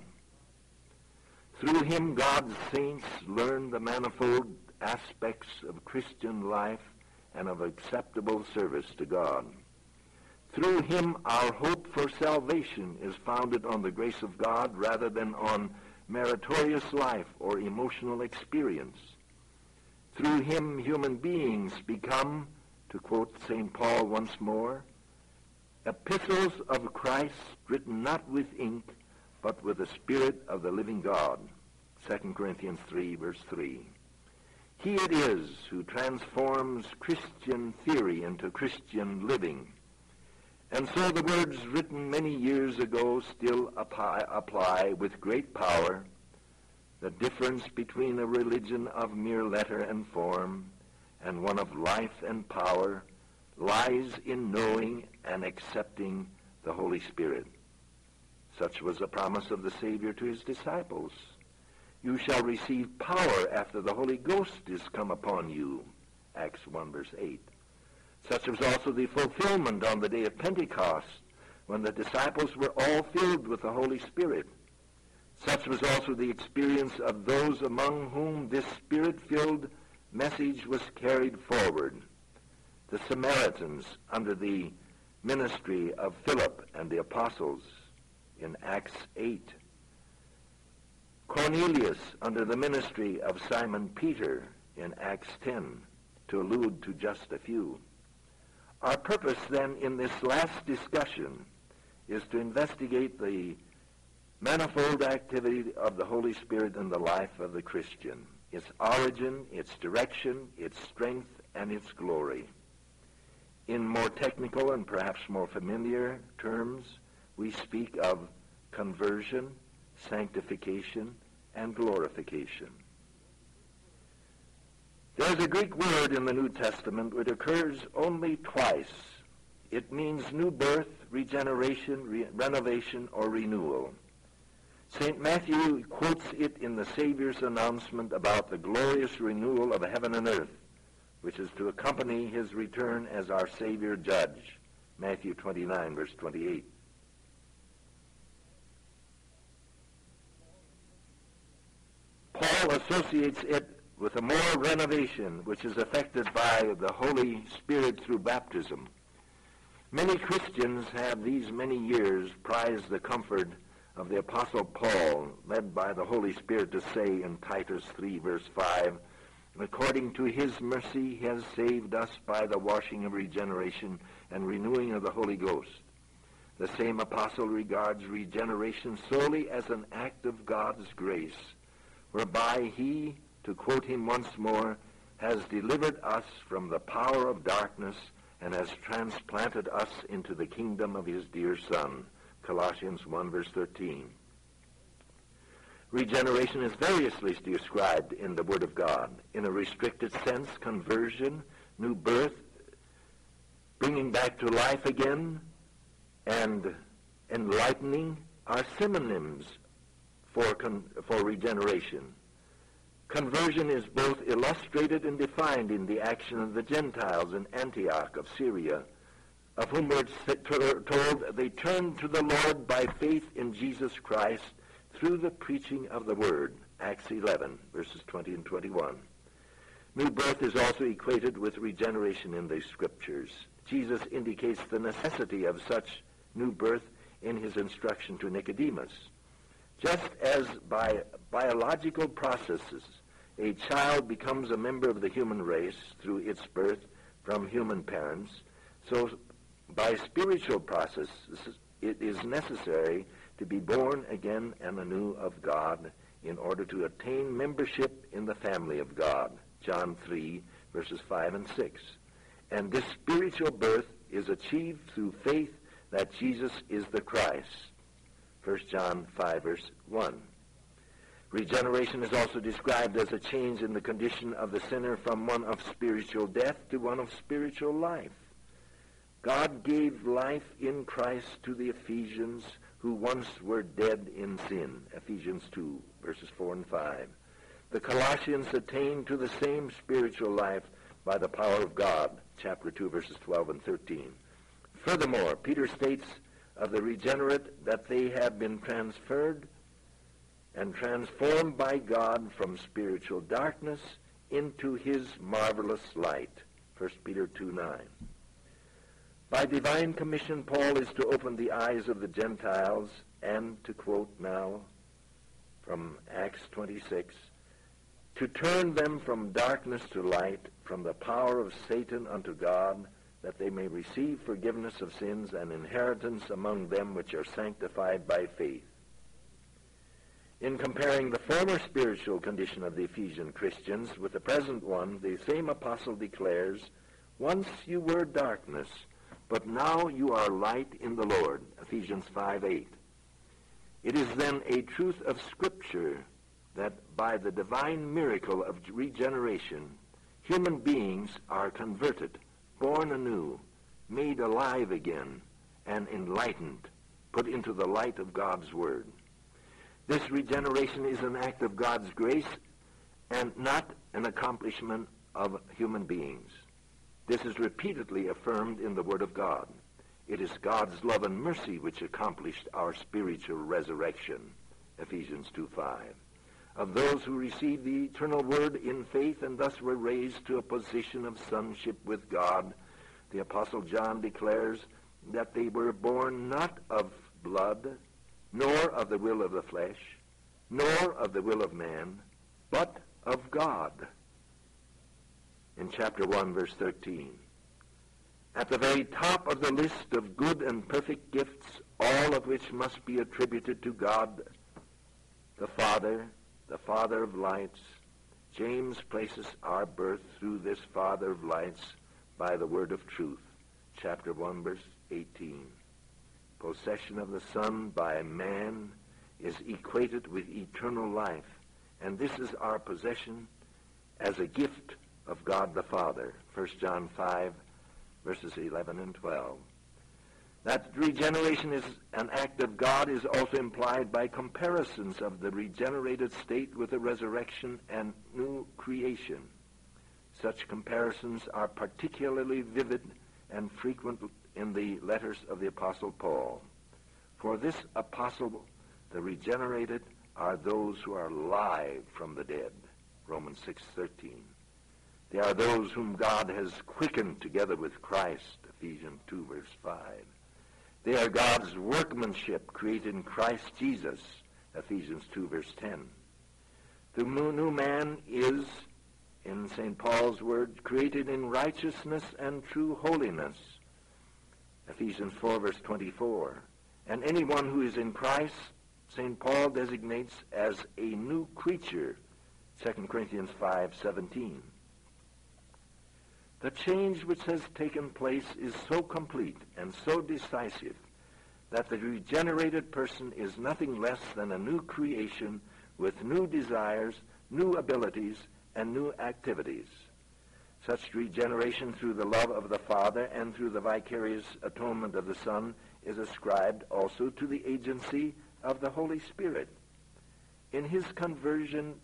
Through him God's saints learn the manifold aspects of Christian life and of acceptable service to God. Through him our hope for salvation is founded on the grace of God rather than on meritorious life or emotional experience. Through him human beings become, to quote Saint Paul once more, epistles of Christ written not with ink, but with the Spirit of the living God. Second Corinthians three, verse three. He it is who transforms Christian theory into Christian living. And so the words written many years ago still apply, apply with great power. The difference between a religion of mere letter and form and one of life and power lies in knowing and accepting the Holy Spirit. Such was the promise of the Savior to his disciples. You shall receive power after the Holy Ghost is come upon you. Acts one, verse eight. Such was also the fulfillment on the day of Pentecost, when the disciples were all filled with the Holy Spirit. Such was also the experience of those among whom this Spirit-filled message was carried forward. The Samaritans under the ministry of Philip and the apostles in Acts eight. Cornelius under the ministry of Simon Peter in Acts ten, to allude to just a few. Our purpose then in this last discussion is to investigate the manifold activity of the Holy Spirit in the life of the Christian, its origin, its direction, its strength, and its glory. In more technical and perhaps more familiar terms, we speak of conversion, sanctification, and glorification. There's a Greek word in the New Testament which occurs only twice it means new birth, regeneration, re- renovation, or renewal. Saint Matthew quotes it in the Savior's announcement about the glorious renewal of heaven and earth, which is to accompany his return as our Savior Judge. Matthew twenty-nine, verse twenty-eight. Paul associates it with a moral renovation which is effected by the Holy Spirit through baptism. Many Christians have these many years prized the comfort of the Apostle Paul, led by the Holy Spirit, to say in Titus three, verse five, according to his mercy he has saved us by the washing of regeneration and renewing of the Holy Ghost. The same apostle regards regeneration solely as an act of God's grace, whereby he, to quote him once more, has delivered us from the power of darkness and has transplanted us into the kingdom of his dear Son. Colossians one, verse thirteen. Regeneration is variously described in the Word of God. In a restricted sense, conversion, new birth, bringing back to life again, and enlightening are synonyms for, con- for regeneration. Conversion is both illustrated and defined in the action of the Gentiles in Antioch of Syria, of whom we're told they turned to the Lord by faith in Jesus Christ through the preaching of the Word. Acts eleven, verses twenty and twenty-one. New birth is also equated with regeneration in the Scriptures. Jesus indicates the necessity of such new birth in his instruction to Nicodemus. Just as by biological processes a child becomes a member of the human race through its birth from human parents, so by spiritual processes it is necessary to be born again and anew of God in order to attain membership in the family of God. John three, verses five and six. And this spiritual birth is achieved through faith that Jesus is the Christ. First John five, verse one. Regeneration is also described as a change in the condition of the sinner from one of spiritual death to one of spiritual life. God gave life in Christ to the Ephesians who once were dead in sin. Ephesians two, verses four and five. The Colossians attained to the same spiritual life by the power of God. Chapter two, verses twelve and thirteen. Furthermore, Peter states of the regenerate that they have been transferred and transformed by God from spiritual darkness into his marvelous light. First Peter two, nine. By divine commission, Paul is to open the eyes of the Gentiles and, to quote now from Acts twenty-six, to turn them from darkness to light, from the power of Satan unto God, that they may receive forgiveness of sins and inheritance among them which are sanctified by faith. In comparing the former spiritual condition of the Ephesian Christians with the present one, the same apostle declares, once you were darkness, but now you are light in the Lord. Ephesians five, eight. It is then a truth of Scripture that by the divine miracle of regeneration, human beings are converted, born anew, made alive again, and enlightened, put into the light of God's Word. This regeneration is an act of God's grace and not an accomplishment of human beings. This is repeatedly affirmed in the Word of God. It is God's love and mercy which accomplished our spiritual resurrection. Ephesians two, five. Of those who received the eternal Word in faith and thus were raised to a position of sonship with God, the Apostle John declares that they were born not of blood, nor of the will of the flesh, nor of the will of man, but of God. In chapter one, verse thirteen. At the very top of the list of good and perfect gifts, all of which must be attributed to God, the Father, the Father of lights, James places our birth through this Father of lights by the word of truth. Chapter one, verse eighteen. Possession of the Son by man is equated with eternal life, and this is our possession as a gift of God the Father. First John five, verses eleven and twelve. That regeneration is an act of God is also implied by comparisons of the regenerated state with the resurrection and new creation. Such comparisons are particularly vivid and frequent in the letters of the Apostle Paul. For this apostle, the regenerated are those who are alive from the dead, Romans six thirteen. They are those whom God has quickened together with Christ, Ephesians two, verse five. They are God's workmanship created in Christ Jesus, Ephesians two, verse ten. The new man is, in Saint Paul's word, created in righteousness and true holiness, Ephesians four, verse twenty-four. And anyone who is in Christ, Saint Paul designates as a new creature, Second Corinthians five seventeen. The change which has taken place is so complete and so decisive that the regenerated person is nothing less than a new creation with new desires, new abilities, and new activities. Such regeneration through the love of the Father and through the vicarious atonement of the Son is ascribed also to the agency of the Holy Spirit. In his conversion,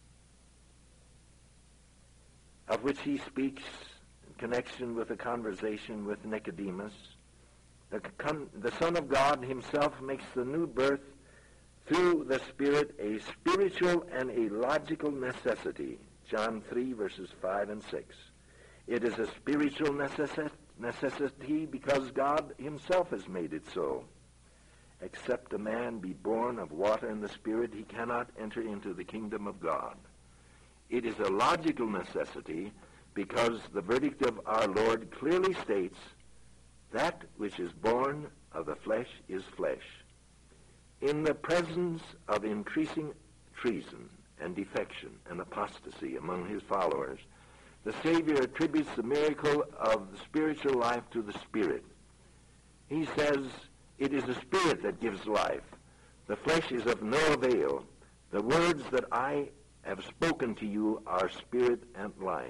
of which he speaks in connection with a conversation with Nicodemus, the, con- the Son of God himself makes the new birth through the Spirit a spiritual and a logical necessity, John three, verses five and six. It is a spiritual necess- necessity because God himself has made it so. Except a man be born of water and the Spirit, he cannot enter into the kingdom of God. It is a logical necessity because the verdict of our Lord clearly states, that which is born of the flesh is flesh. In the presence of increasing treason and defection and apostasy among his followers, the Savior attributes the miracle of the spiritual life to the Spirit. He says, it is the Spirit that gives life. The flesh is of no avail. The words that I have spoken to you are spirit and life.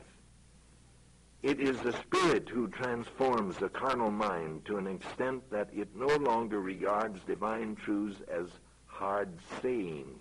It is the Spirit who transforms the carnal mind to an extent that it no longer regards divine truths as hard sayings.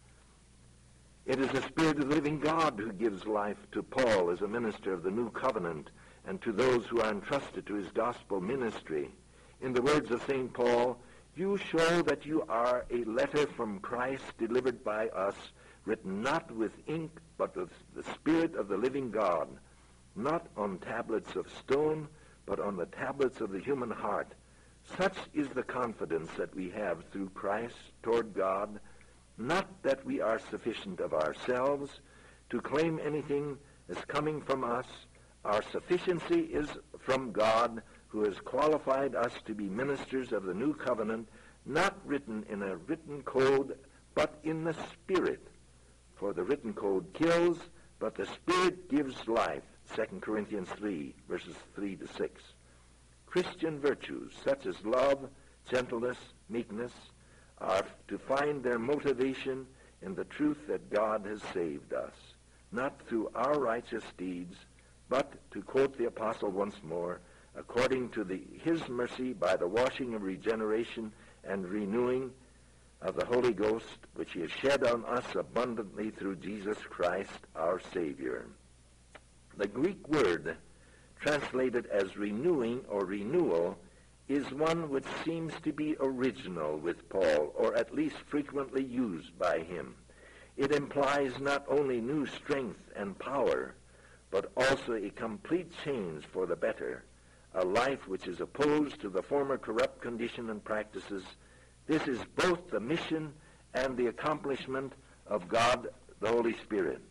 It is the Spirit of the living God who gives life to Paul as a minister of the new covenant and to those who are entrusted to his gospel ministry. In the words of Saint Paul, you show that you are a letter from Christ delivered by us, written not with ink, but with the Spirit of the living God, not on tablets of stone, but on the tablets of the human heart. Such is the confidence that we have through Christ toward God, not that we are sufficient of ourselves to claim anything as coming from us. Our sufficiency is from God, who has qualified us to be ministers of the new covenant, not written in a written code, but in the Spirit. For the written code kills, but the Spirit gives life, Second Corinthians three, verses three to six. Christian virtues, such as love, gentleness, meekness, are to find their motivation in the truth that God has saved us, not through our righteous deeds, but, to quote the apostle once more, according to the, his mercy by the washing of regeneration and renewing of the Holy Ghost, which he has shed on us abundantly through Jesus Christ our Savior. The Greek word translated as renewing or renewal is one which seems to be original with Paul, or at least frequently used by him. It implies not only new strength and power, but also a complete change for the better, a life which is opposed to the former corrupt condition and practices. This is both the mission and the accomplishment of God, the Holy Spirit.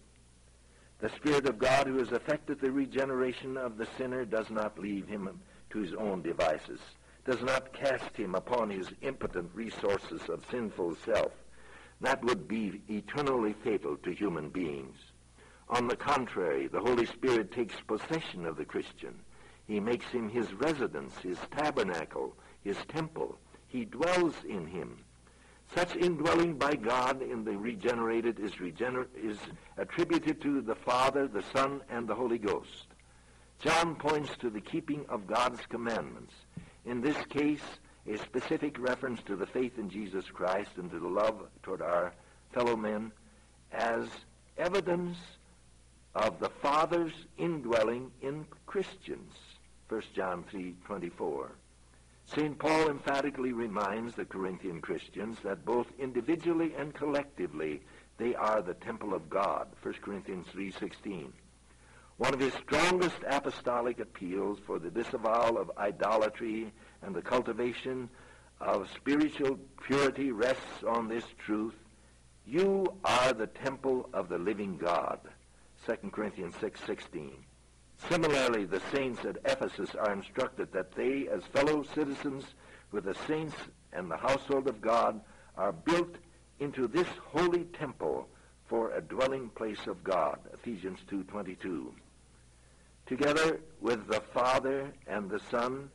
The Spirit of God who has effected the regeneration of the sinner does not leave him to his own devices, does not cast him upon his impotent resources of sinful self. That would be eternally fatal to human beings. On the contrary, the Holy Spirit takes possession of the Christian. He makes him his residence, his tabernacle, his temple. He dwells in him. Such indwelling by God in the regenerated is, regener- is attributed to the Father, the Son, and the Holy Ghost. John points to the keeping of God's commandments. In this case, a specific reference to the faith in Jesus Christ and to the love toward our fellow men as evidence of the Father's indwelling in Christians. First John three twenty-four. Saint Paul emphatically reminds the Corinthian Christians that both individually and collectively they are the temple of God. First Corinthians three sixteen. One of his strongest apostolic appeals for the disavowal of idolatry and the cultivation of spiritual purity rests on this truth: you are the temple of the living God. Second Corinthians six sixteen. Similarly, the saints at Ephesus are instructed that they, as fellow citizens with the saints and the household of God, are built into this holy temple for a dwelling place of God. Ephesians two twenty-two. Together with the Father and the Son,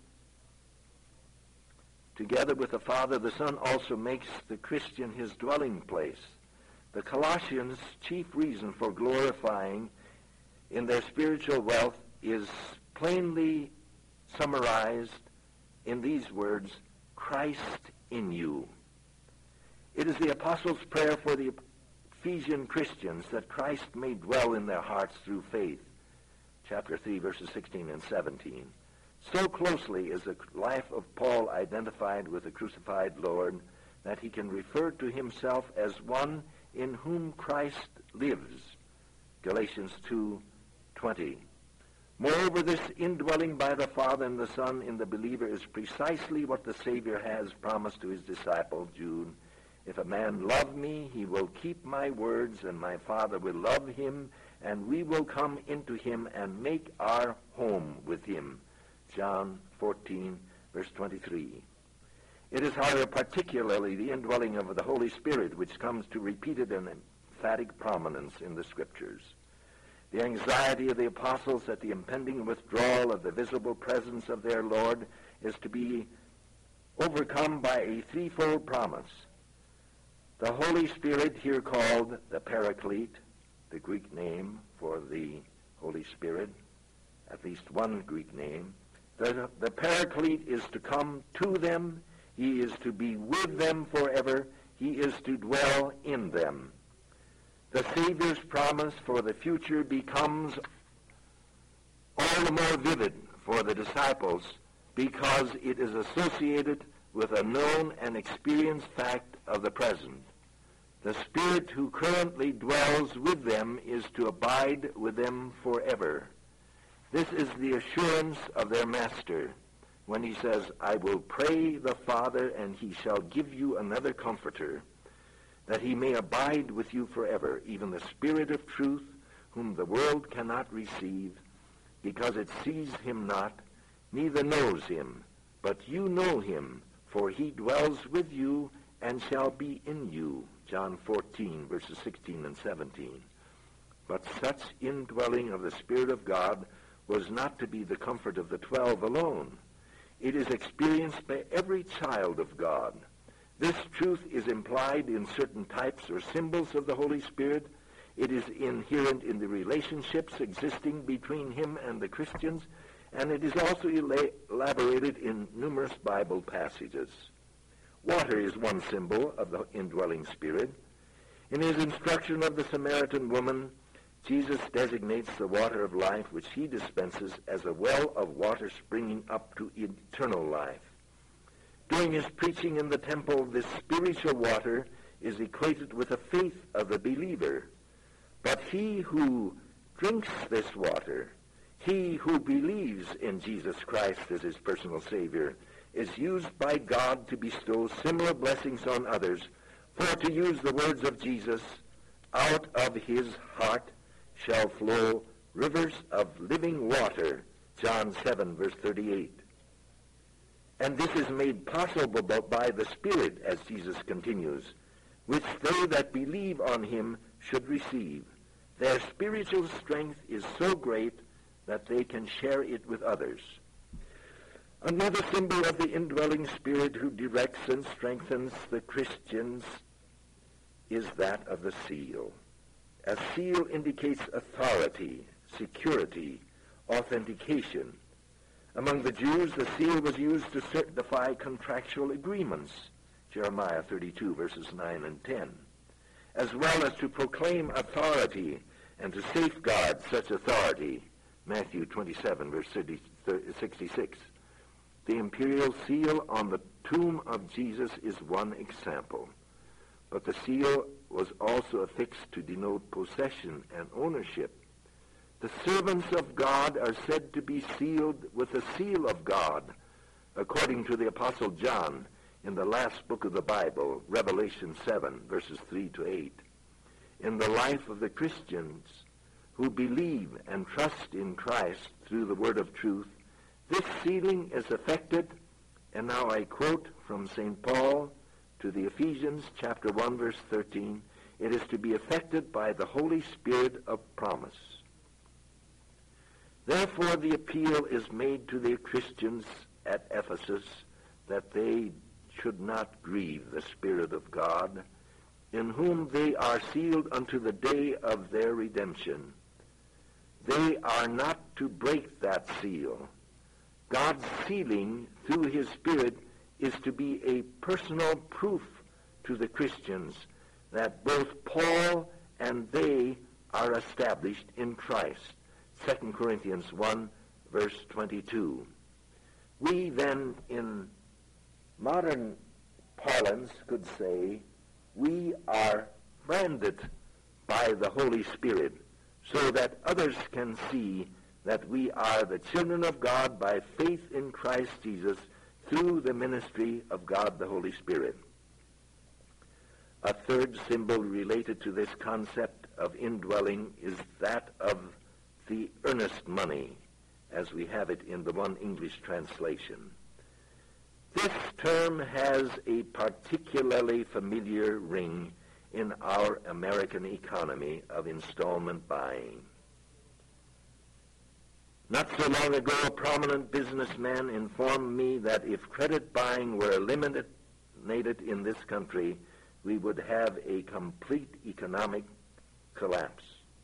together with the Father, the Son also makes the Christian his dwelling place. The Colossians' chief reason for glorifying in their spiritual wealth is plainly summarized in these words: Christ in you. It is the apostles' prayer for the Ephesian Christians that Christ may dwell in their hearts through faith. Chapter three, verses sixteen and seventeen. So closely is the life of Paul identified with the crucified Lord that he can refer to himself as one in whom Christ lives. Galatians two twenty. Moreover, this indwelling by the Father and the Son in the believer is precisely what the Savior has promised to his disciple Jude. If a man love me, he will keep my words, and my Father will love him, and we will come into him and make our home with him. John fourteen, verse twenty-three. It is, however, particularly the indwelling of the Holy Spirit which comes to repeated and emphatic prominence in the Scriptures. The anxiety of the apostles at the impending withdrawal of the visible presence of their Lord is to be overcome by a threefold promise. The Holy Spirit, here called the Paraclete, the Greek name for the Holy Spirit, at least one Greek name. The, the Paraclete is to come to them. He is to be with them forever. He is to dwell in them. The Savior's promise for the future becomes all the more vivid for the disciples because it is associated with a known and experienced fact of the present. The Spirit who currently dwells with them is to abide with them forever. This is the assurance of their Master when he says, I will pray the Father, and he shall give you another Comforter, that he may abide with you forever, even the Spirit of truth, whom the world cannot receive, because it sees him not, neither knows him. But you know him, for he dwells with you and shall be in you. John fourteen, verses sixteen and seventeen. But such indwelling of the Spirit of God was not to be the comfort of the twelve alone. It is experienced by every child of God. This truth is implied in certain types or symbols of the Holy Spirit. It is inherent in the relationships existing between him and the Christians, and it is also elaborated in numerous Bible passages. Water is one symbol of the indwelling Spirit. In his instruction of the Samaritan woman, Jesus designates the water of life which he dispenses as a well of water springing up to eternal life. During his preaching in the temple, this spiritual water is equated with the faith of the believer. But he who drinks this water, he who believes in Jesus Christ as his personal Savior, is used by God to bestow similar blessings on others. For to use the words of Jesus, out of his heart shall flow rivers of living water, John seven, verse thirty-eight. And this is made possible by the Spirit, as Jesus continues, which they that believe on him should receive. Their spiritual strength is so great that they can share it with others. Another symbol of the indwelling Spirit who directs and strengthens the Christians is that of the seal. A seal indicates authority, security, authentication. Among the Jews, the seal was used to certify contractual agreements, Jeremiah thirty-two, verses nine and ten, as well as to proclaim authority and to safeguard such authority, Matthew twenty-seven, verse sixty-six. The imperial seal on the tomb of Jesus is one example, but the seal was also affixed to denote possession and ownership. The servants of God are said to be sealed with the seal of God, according to the Apostle John in the last book of the Bible, Revelation seven, verses three to eight. In the life of the Christians who believe and trust in Christ through the word of truth, this sealing is effected, and now I quote from Saint Paul to the Ephesians chapter one, verse thirteen, it is to be effected by the Holy Spirit of promise. Therefore the appeal is made to the Christians at Ephesus that they should not grieve the Spirit of God, in whom they are sealed unto the day of their redemption. They are not to break that seal. God's sealing through his Spirit is to be a personal proof to the Christians that both Paul and they are established in Christ. Second Corinthians one, verse twenty-two. We then, in modern parlance, could say we are branded by the Holy Spirit so that others can see that we are the children of God by faith in Christ Jesus through the ministry of God the Holy Spirit. A third symbol related to this concept of indwelling is that of the earnest money, as we have it in the one English translation. This term has a particularly familiar ring in our American economy of installment buying. Not so long ago, a prominent businessman informed me that if credit buying were eliminated in this country, we would have a complete economic collapse.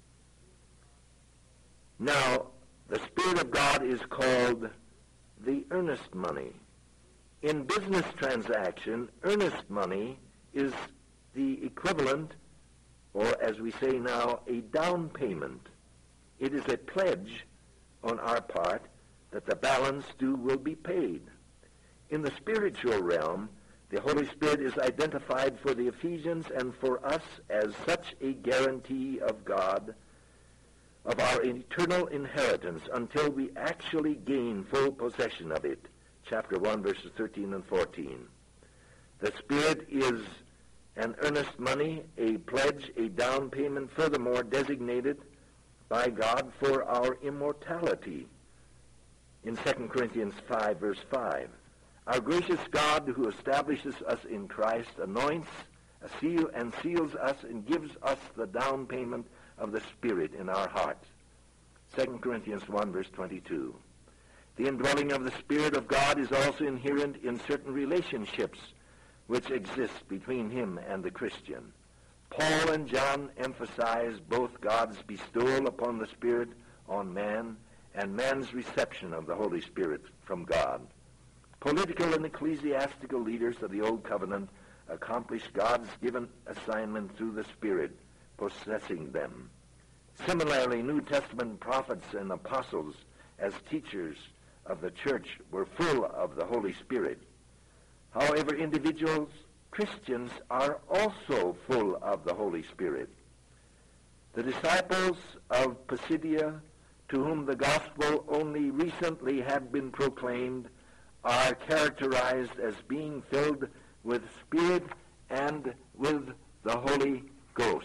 Now, the Spirit of God is called the earnest money. In business transaction, earnest money is the equivalent, or as we say now, a down payment. It is a pledge on our part that the balance due will be paid. In the spiritual realm, the Holy Spirit is identified for the Ephesians and for us as such a guarantee of God, of our eternal inheritance until we actually gain full possession of it. Chapter one, verses thirteen and fourteen. The Spirit is an earnest money, a pledge, a down payment, furthermore designated by God for our immortality. In Second Corinthians five, verse five, our gracious God who establishes us in Christ anoints a seal and seals us and gives us the down payment of the Spirit in our hearts. Second Corinthians one, verse twenty-two. The indwelling of the Spirit of God is also inherent in certain relationships which exist between him and the Christian. Paul and John emphasize both God's bestowal upon the Spirit on man and man's reception of the Holy Spirit from God. Political and ecclesiastical leaders of the Old Covenant accomplished God's given assignment through the Spirit, possessing them. Similarly, New Testament prophets and apostles as teachers of the church were full of the Holy Spirit. However, individuals, Christians, are also full of the Holy Spirit. The disciples of Pisidia, to whom the gospel only recently had been proclaimed, are characterized as being filled with Spirit and with the Holy Ghost.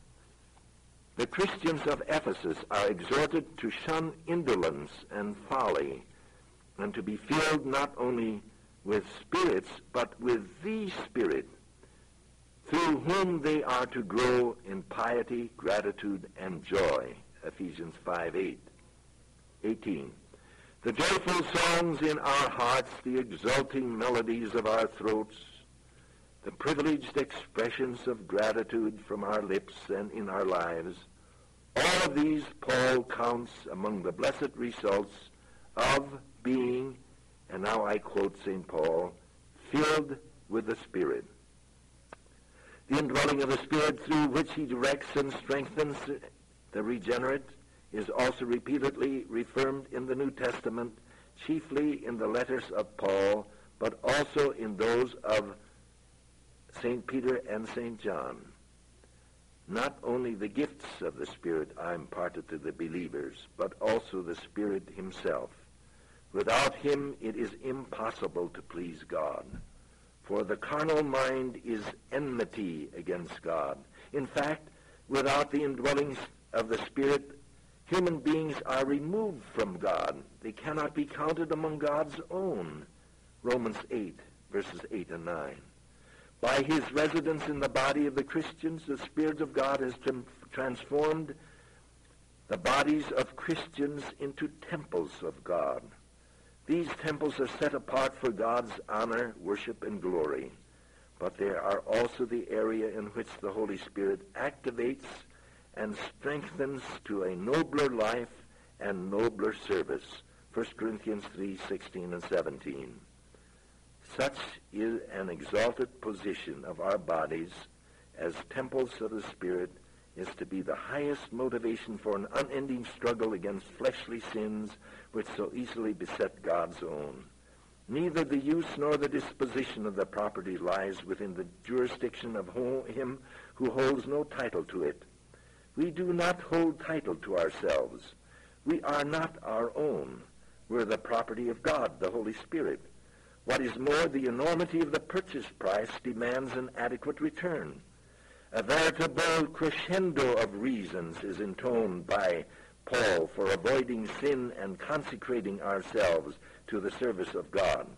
The Christians of Ephesus are exhorted to shun indolence and folly, and to be filled not only with spirits, but with the Spirit, through whom they are to grow in piety, gratitude, and joy. Ephesians five, eight, eighteen. The joyful songs in our hearts, the exulting melodies of our throats, the privileged expressions of gratitude from our lips and in our lives, all of these Paul counts among the blessed results of being, and now I quote Saint Paul, filled with the Spirit. The indwelling of the Spirit through which he directs and strengthens the regenerate is also repeatedly reaffirmed in the New Testament, chiefly in the letters of Paul, but also in those of Saint Peter and Saint John. Not only the gifts of the Spirit are imparted to the believers, but also the Spirit himself. Without him it is impossible to please God, for the carnal mind is enmity against God. In fact, without the indwelling of the Spirit, human beings are removed from God. They cannot be counted among God's own. Romans eight, verses eight and nine. By his residence in the body of the Christians, the Spirit of God has tra- transformed the bodies of Christians into temples of God. These temples are set apart for God's honor, worship, and glory. But they are also the area in which the Holy Spirit activates and strengthens to a nobler life and nobler service. First Corinthians three, sixteen and seventeen. Such is an exalted position of our bodies as temples of the Spirit is to be the highest motivation for an unending struggle against fleshly sins which so easily beset God's own. Neither the use nor the disposition of the property lies within the jurisdiction of him who holds no title to it. We do not hold title to ourselves. We are not our own. We're the property of God, the Holy Spirit. What is more, the enormity of the purchase price demands an adequate return. A veritable crescendo of reasons is intoned by Paul for avoiding sin and consecrating ourselves to the service of God.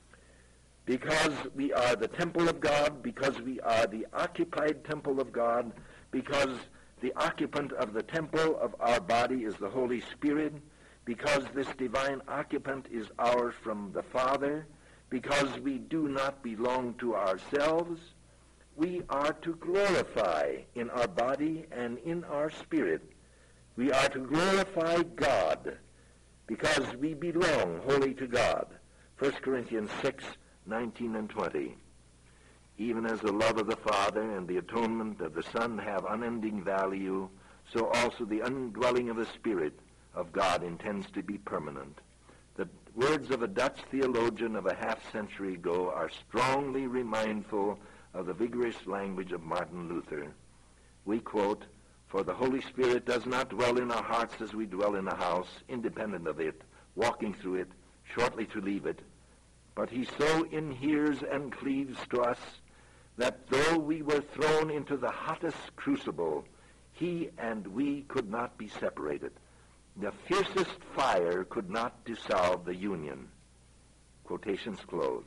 Because we are the temple of God, because we are the occupied temple of God, because the occupant of the temple of our body is the Holy Spirit, because this divine occupant is ours from the Father, because we do not belong to ourselves, we are to glorify in our body and in our spirit. We are to glorify God because we belong wholly to God. First Corinthians six, nineteen and twenty. Even as the love of the Father and the atonement of the Son have unending value, so also the indwelling of the Spirit of God intends to be permanent. The words of a Dutch theologian of a half-century ago are strongly remindful of the vigorous language of Martin Luther. We quote, "For the Holy Spirit does not dwell in our hearts as we dwell in a house, independent of it, walking through it, shortly to leave it. But he so inheres and cleaves to us that though we were thrown into the hottest crucible, he and we could not be separated. The fiercest fire could not dissolve the union." Quotations close.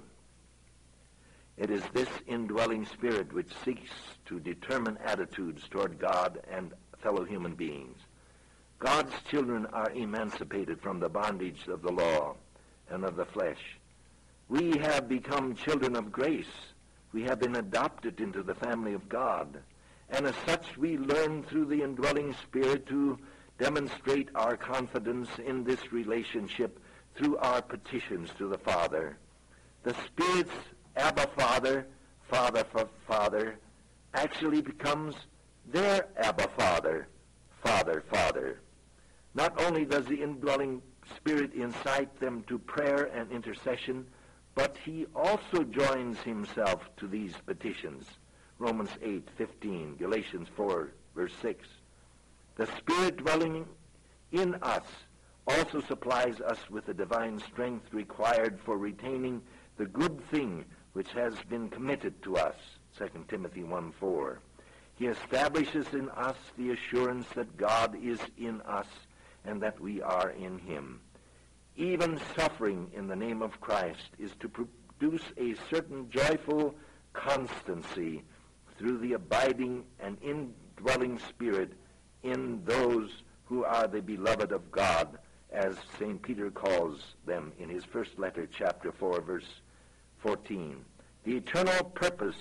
It is this indwelling Spirit which seeks to determine attitudes toward God and fellow human beings. God's children are emancipated from the bondage of the law and of the flesh. We have become children of grace. We have been adopted into the family of God. And as such, we learn through the indwelling Spirit to demonstrate our confidence in this relationship through our petitions to the Father. The Spirit's Abba Father, Father for Father, actually becomes their Abba Father, Father, Father. Not only does the indwelling Spirit incite them to prayer and intercession, but he also joins himself to these petitions. Romans eight, fifteen, Galatians four, verse six. The Spirit dwelling in us also supplies us with the divine strength required for retaining the good thing which has been committed to us, Second Timothy one, four. He establishes in us the assurance that God is in us and that we are in him. Even suffering in the name of Christ is to produce a certain joyful constancy through the abiding and indwelling Spirit in those who are the beloved of God, as Saint Peter calls them in his first letter, chapter four, verse fourteen. The eternal purpose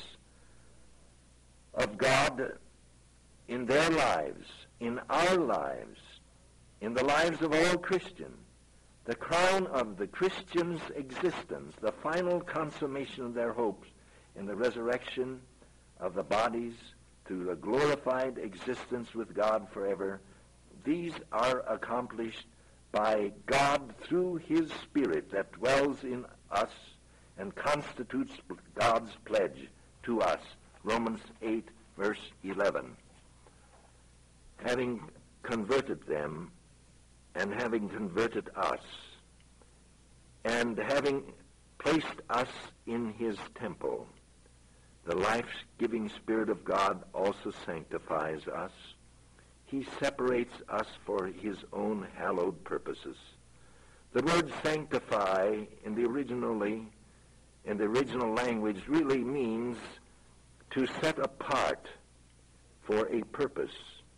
of God in their lives, in our lives, in the lives of all Christians, The crown of the Christian's existence, the final consummation of their hopes in the resurrection of the bodies through the glorified existence with God forever, these are accomplished by God through his Spirit that dwells in us and constitutes God's pledge to us. Romans eight, verse eleven. Having converted them, and having converted us, and having placed us in his temple, the life-giving Spirit of God also sanctifies us. He separates us for his own hallowed purposes. The word sanctify in the originally in the original language really means to set apart for a purpose.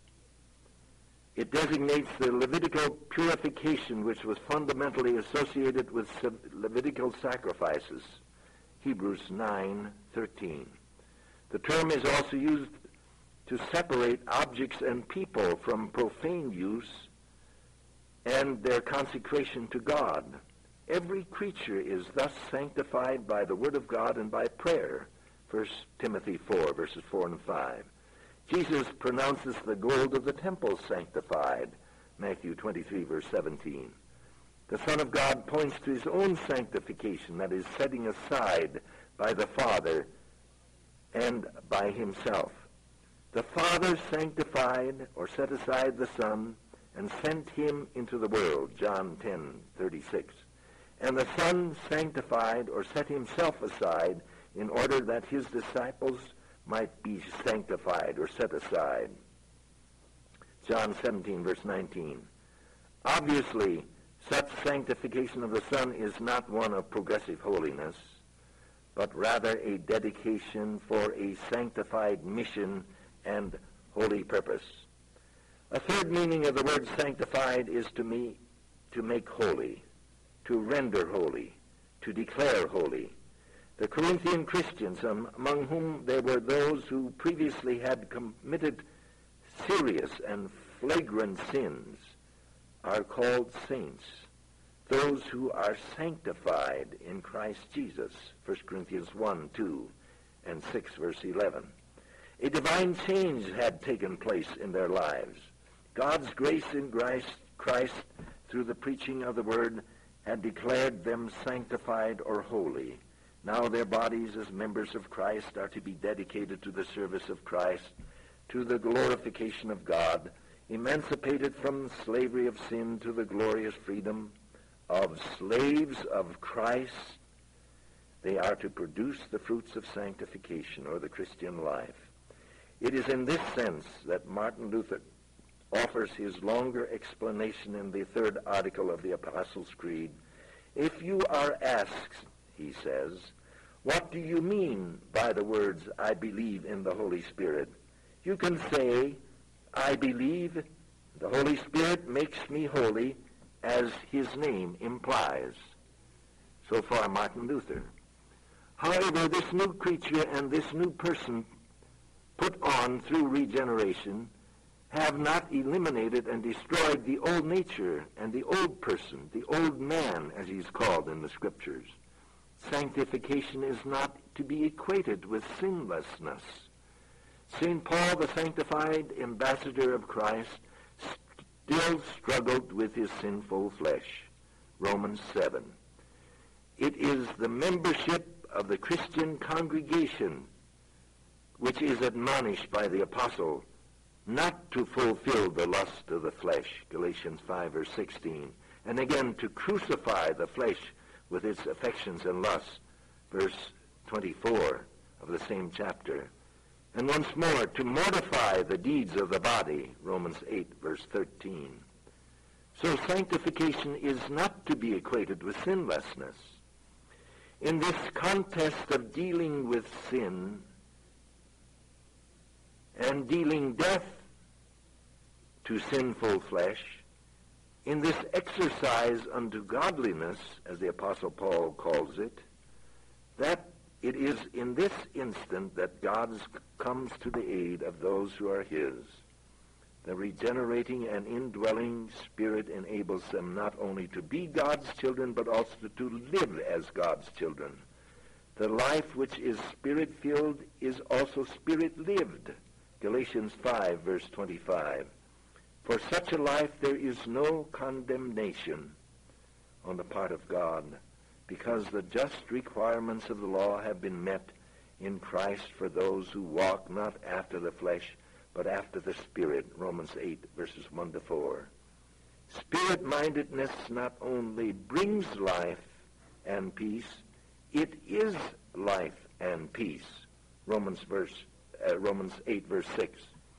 It designates the Levitical purification which was fundamentally associated with Levitical sacrifices. Hebrews nine thirteen. The term is also used to separate objects and people from profane use and their consecration to God. Every creature is thus sanctified by the Word of God and by prayer. First Timothy four, verses four and five. Jesus pronounces the gold of the temple sanctified. Matthew twenty-three, verse seventeen. The Son of God points to his own sanctification, that is, setting aside by the Father and by himself. The Father sanctified or set aside the Son and sent him into the world, John ten thirty-six. And the Son sanctified or set himself aside in order that his disciples might be sanctified or set aside. John seventeen, verse nineteen. Obviously, such sanctification of the Son is not one of progressive holiness, but rather a dedication for a sanctified mission and holy purpose. A third meaning of the word sanctified is to me to make holy, to render holy, to declare holy. The Corinthian Christians, among whom there were those who previously had committed serious and flagrant sins, are called saints, those who are sanctified in Christ Jesus, First Corinthians one, two, and six, verse eleven. A divine change had taken place in their lives. God's grace in Christ, through the preaching of the Word, had declared them sanctified or holy. Now their bodies as members of Christ are to be dedicated to the service of Christ, to the glorification of God, emancipated from the slavery of sin to the glorious freedom of slaves of Christ. They are to produce the fruits of sanctification, or the Christian life. It is in this sense that Martin Luther offers his longer explanation in the third article of the Apostles' Creed. If you are asked, he says, what do you mean by the words, I believe in the Holy Spirit? You can say, I believe the Holy Spirit makes me holy, as his name implies. So far, Martin Luther. However, this new creature and this new person put on through regeneration have not eliminated and destroyed the old nature and the old person, the old man, as he's called in the Scriptures. Sanctification is not to be equated with sinlessness. Saint Paul, the sanctified ambassador of Christ, still struggled with his sinful flesh. Romans seven. It is the membership of the Christian congregation which is admonished by the apostle not to fulfill the lust of the flesh, Galatians five, verse sixteen, and again to crucify the flesh with its affections and lusts, verse twenty-four of the same chapter. And once more, to mortify the deeds of the body, Romans eight, verse thirteen. So sanctification is not to be equated with sinlessness. In this contest of dealing with sin and dealing death to sinful flesh, in this exercise unto godliness, as the Apostle Paul calls it, that it is in this instant that God comes to the aid of those who are his. The regenerating and indwelling Spirit enables them not only to be God's children, but also to live as God's children. The life which is Spirit-filled is also Spirit-lived. Galatians five, verse twenty-five. For such a life there is no condemnation on the part of God, because the just requirements of the law have been met in Christ for those who walk not after the flesh, but after the Spirit. Romans eight, verses one to four. Spirit-mindedness not only brings life and peace, it is life and peace. Romans verse uh, Romans eight, verse six.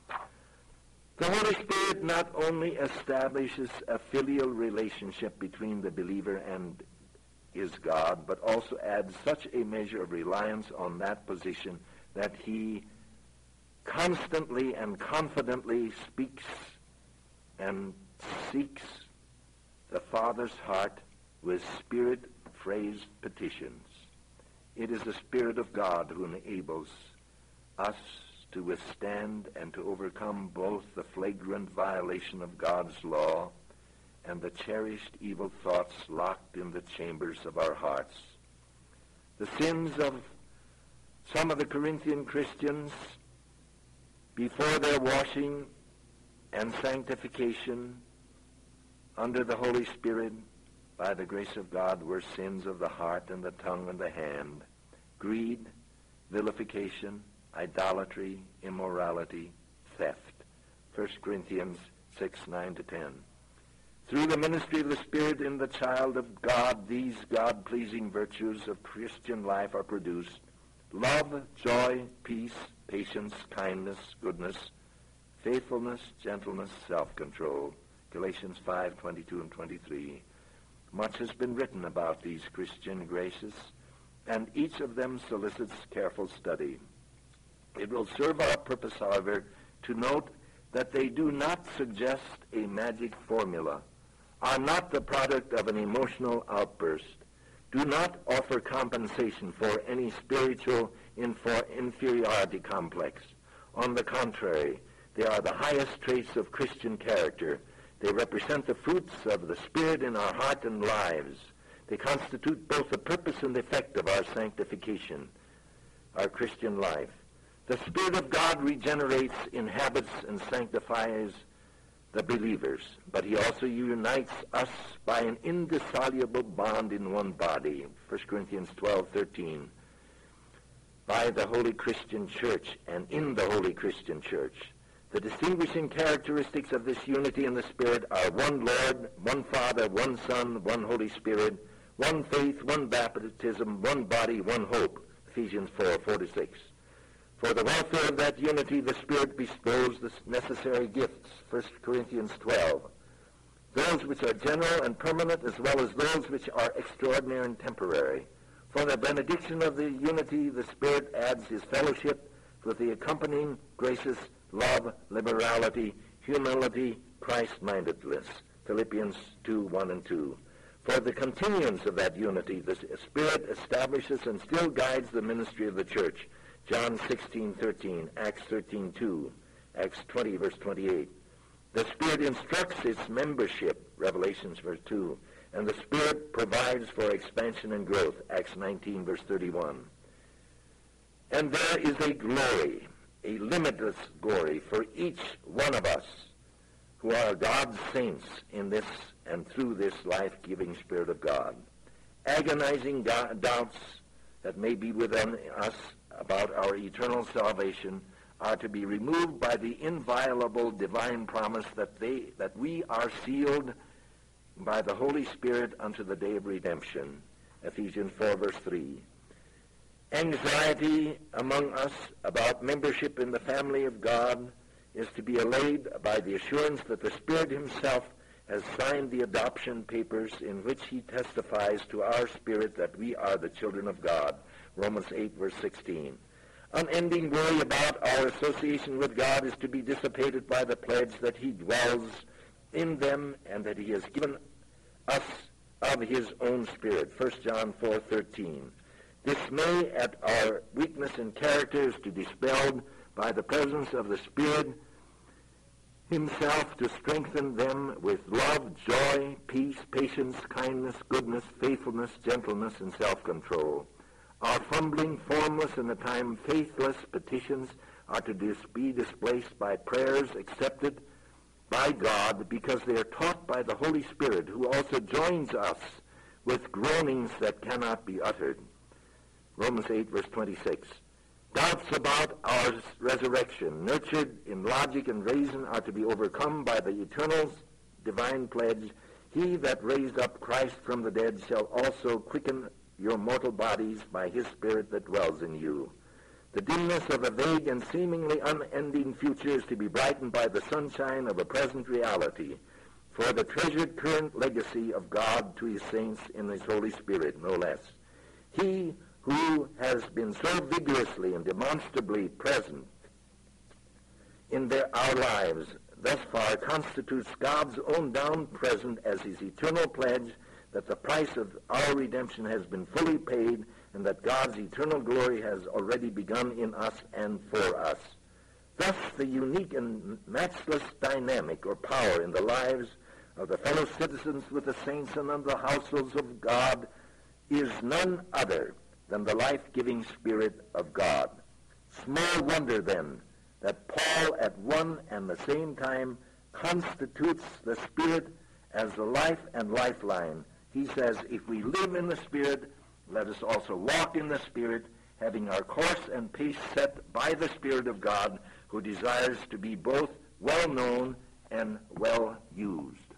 The Holy Spirit not only establishes a filial relationship between the believer and his God, but also adds such a measure of reliance on that position that he constantly and confidently speaks and seeks the Father's heart with Spirit-phrased petitions. It is the Spirit of God who enables us to withstand and to overcome both the flagrant violation of God's law and the cherished evil thoughts locked in the chambers of our hearts. The sins of some of the Corinthian Christians before their washing and sanctification under the Holy Spirit by the grace of God were sins of the heart and the tongue and the hand, greed, vilification, idolatry, immorality, theft. First Corinthians six, nine to ten. Through the ministry of the Spirit in the child of God, these God-pleasing virtues of Christian life are produced: love, joy, peace, patience, kindness, goodness, faithfulness, gentleness, self-control. Galatians five, twenty-two and twenty-three. Much has been written about these Christian graces, and each of them solicits careful study. It will serve our purpose, however, to note that they do not suggest a magic formula, are not the product of an emotional outburst, do not offer compensation for any spiritual infor- inferiority complex. On the contrary, they are the highest traits of Christian character. They represent the fruits of the Spirit in our heart and lives. They constitute both the purpose and effect of our sanctification, our Christian life. The Spirit of God regenerates, inhabits, and sanctifies the believers, but he also unites us by an indissoluble bond in one body. First Corinthians twelve, thirteen. By the Holy Christian Church and in the Holy Christian Church. The distinguishing characteristics of this unity in the Spirit are one Lord, one Father, one Son, one Holy Spirit, one faith, one baptism, one body, one hope. Ephesians four, four to six. For the welfare of that unity, the Spirit bestows the necessary gifts, First Corinthians twelve, those which are general and permanent, as well as those which are extraordinary and temporary. For the benediction of the unity, the Spirit adds his fellowship with the accompanying graces, love, liberality, humility, Christ-mindedness, Philippians two, one and two. For the continuance of that unity, the Spirit establishes and still guides the ministry of the church, John sixteen, thirteen, Acts thirteen, two, Acts twenty, verse twenty-eight. The Spirit instructs its membership, Revelations, verse two, and the Spirit provides for expansion and growth, Acts nineteen, verse thirty-one. And there is a glory, a limitless glory for each one of us who are God's saints in this and through this life-giving Spirit of God. Agonizing do- doubts that may be within us about our eternal salvation are to be removed by the inviolable divine promise that they that we are sealed by the Holy Spirit unto the day of redemption, Ephesians four, verse three. Anxiety among us about membership in the family of God is to be allayed by the assurance that the Spirit himself has signed the adoption papers in which he testifies to our spirit that we are the children of God, Romans eight, verse sixteen. Unending worry about our association with God is to be dissipated by the pledge that he dwells in them and that he has given us of his own Spirit, First John four, thirteen. Dismay at our weakness in character is to be dispelled by the presence of the Spirit himself to strengthen them with love, joy, peace, patience, kindness, goodness, faithfulness, gentleness, and self-control. Our fumbling, formless, and at times faithless petitions are to dis- be displaced by prayers accepted by God because they are taught by the Holy Spirit, who also joins us with groanings that cannot be uttered. Romans eight, verse twenty-six. Doubts about our resurrection, nurtured in logic and reason, are to be overcome by the eternal divine pledge, he that raised up Christ from the dead shall also quicken your mortal bodies by his Spirit that dwells in you. The dimness of a vague and seemingly unending future is to be brightened by the sunshine of a present reality, for the treasured current legacy of God to his saints in his Holy Spirit, no less. He who has been so vigorously and demonstrably present in their, our lives thus far constitutes God's own down present as his eternal pledge that the price of our redemption has been fully paid and that God's eternal glory has already begun in us and for us. Thus, the unique and matchless dynamic or power in the lives of the fellow citizens with the saints and of the households of God is none other than the life-giving Spirit of God. Small wonder, then, that Paul at one and the same time constitutes the Spirit as the life and lifeline. He says, if we live in the Spirit, let us also walk in the Spirit, having our course and pace set by the Spirit of God, who desires to be both well known and well used.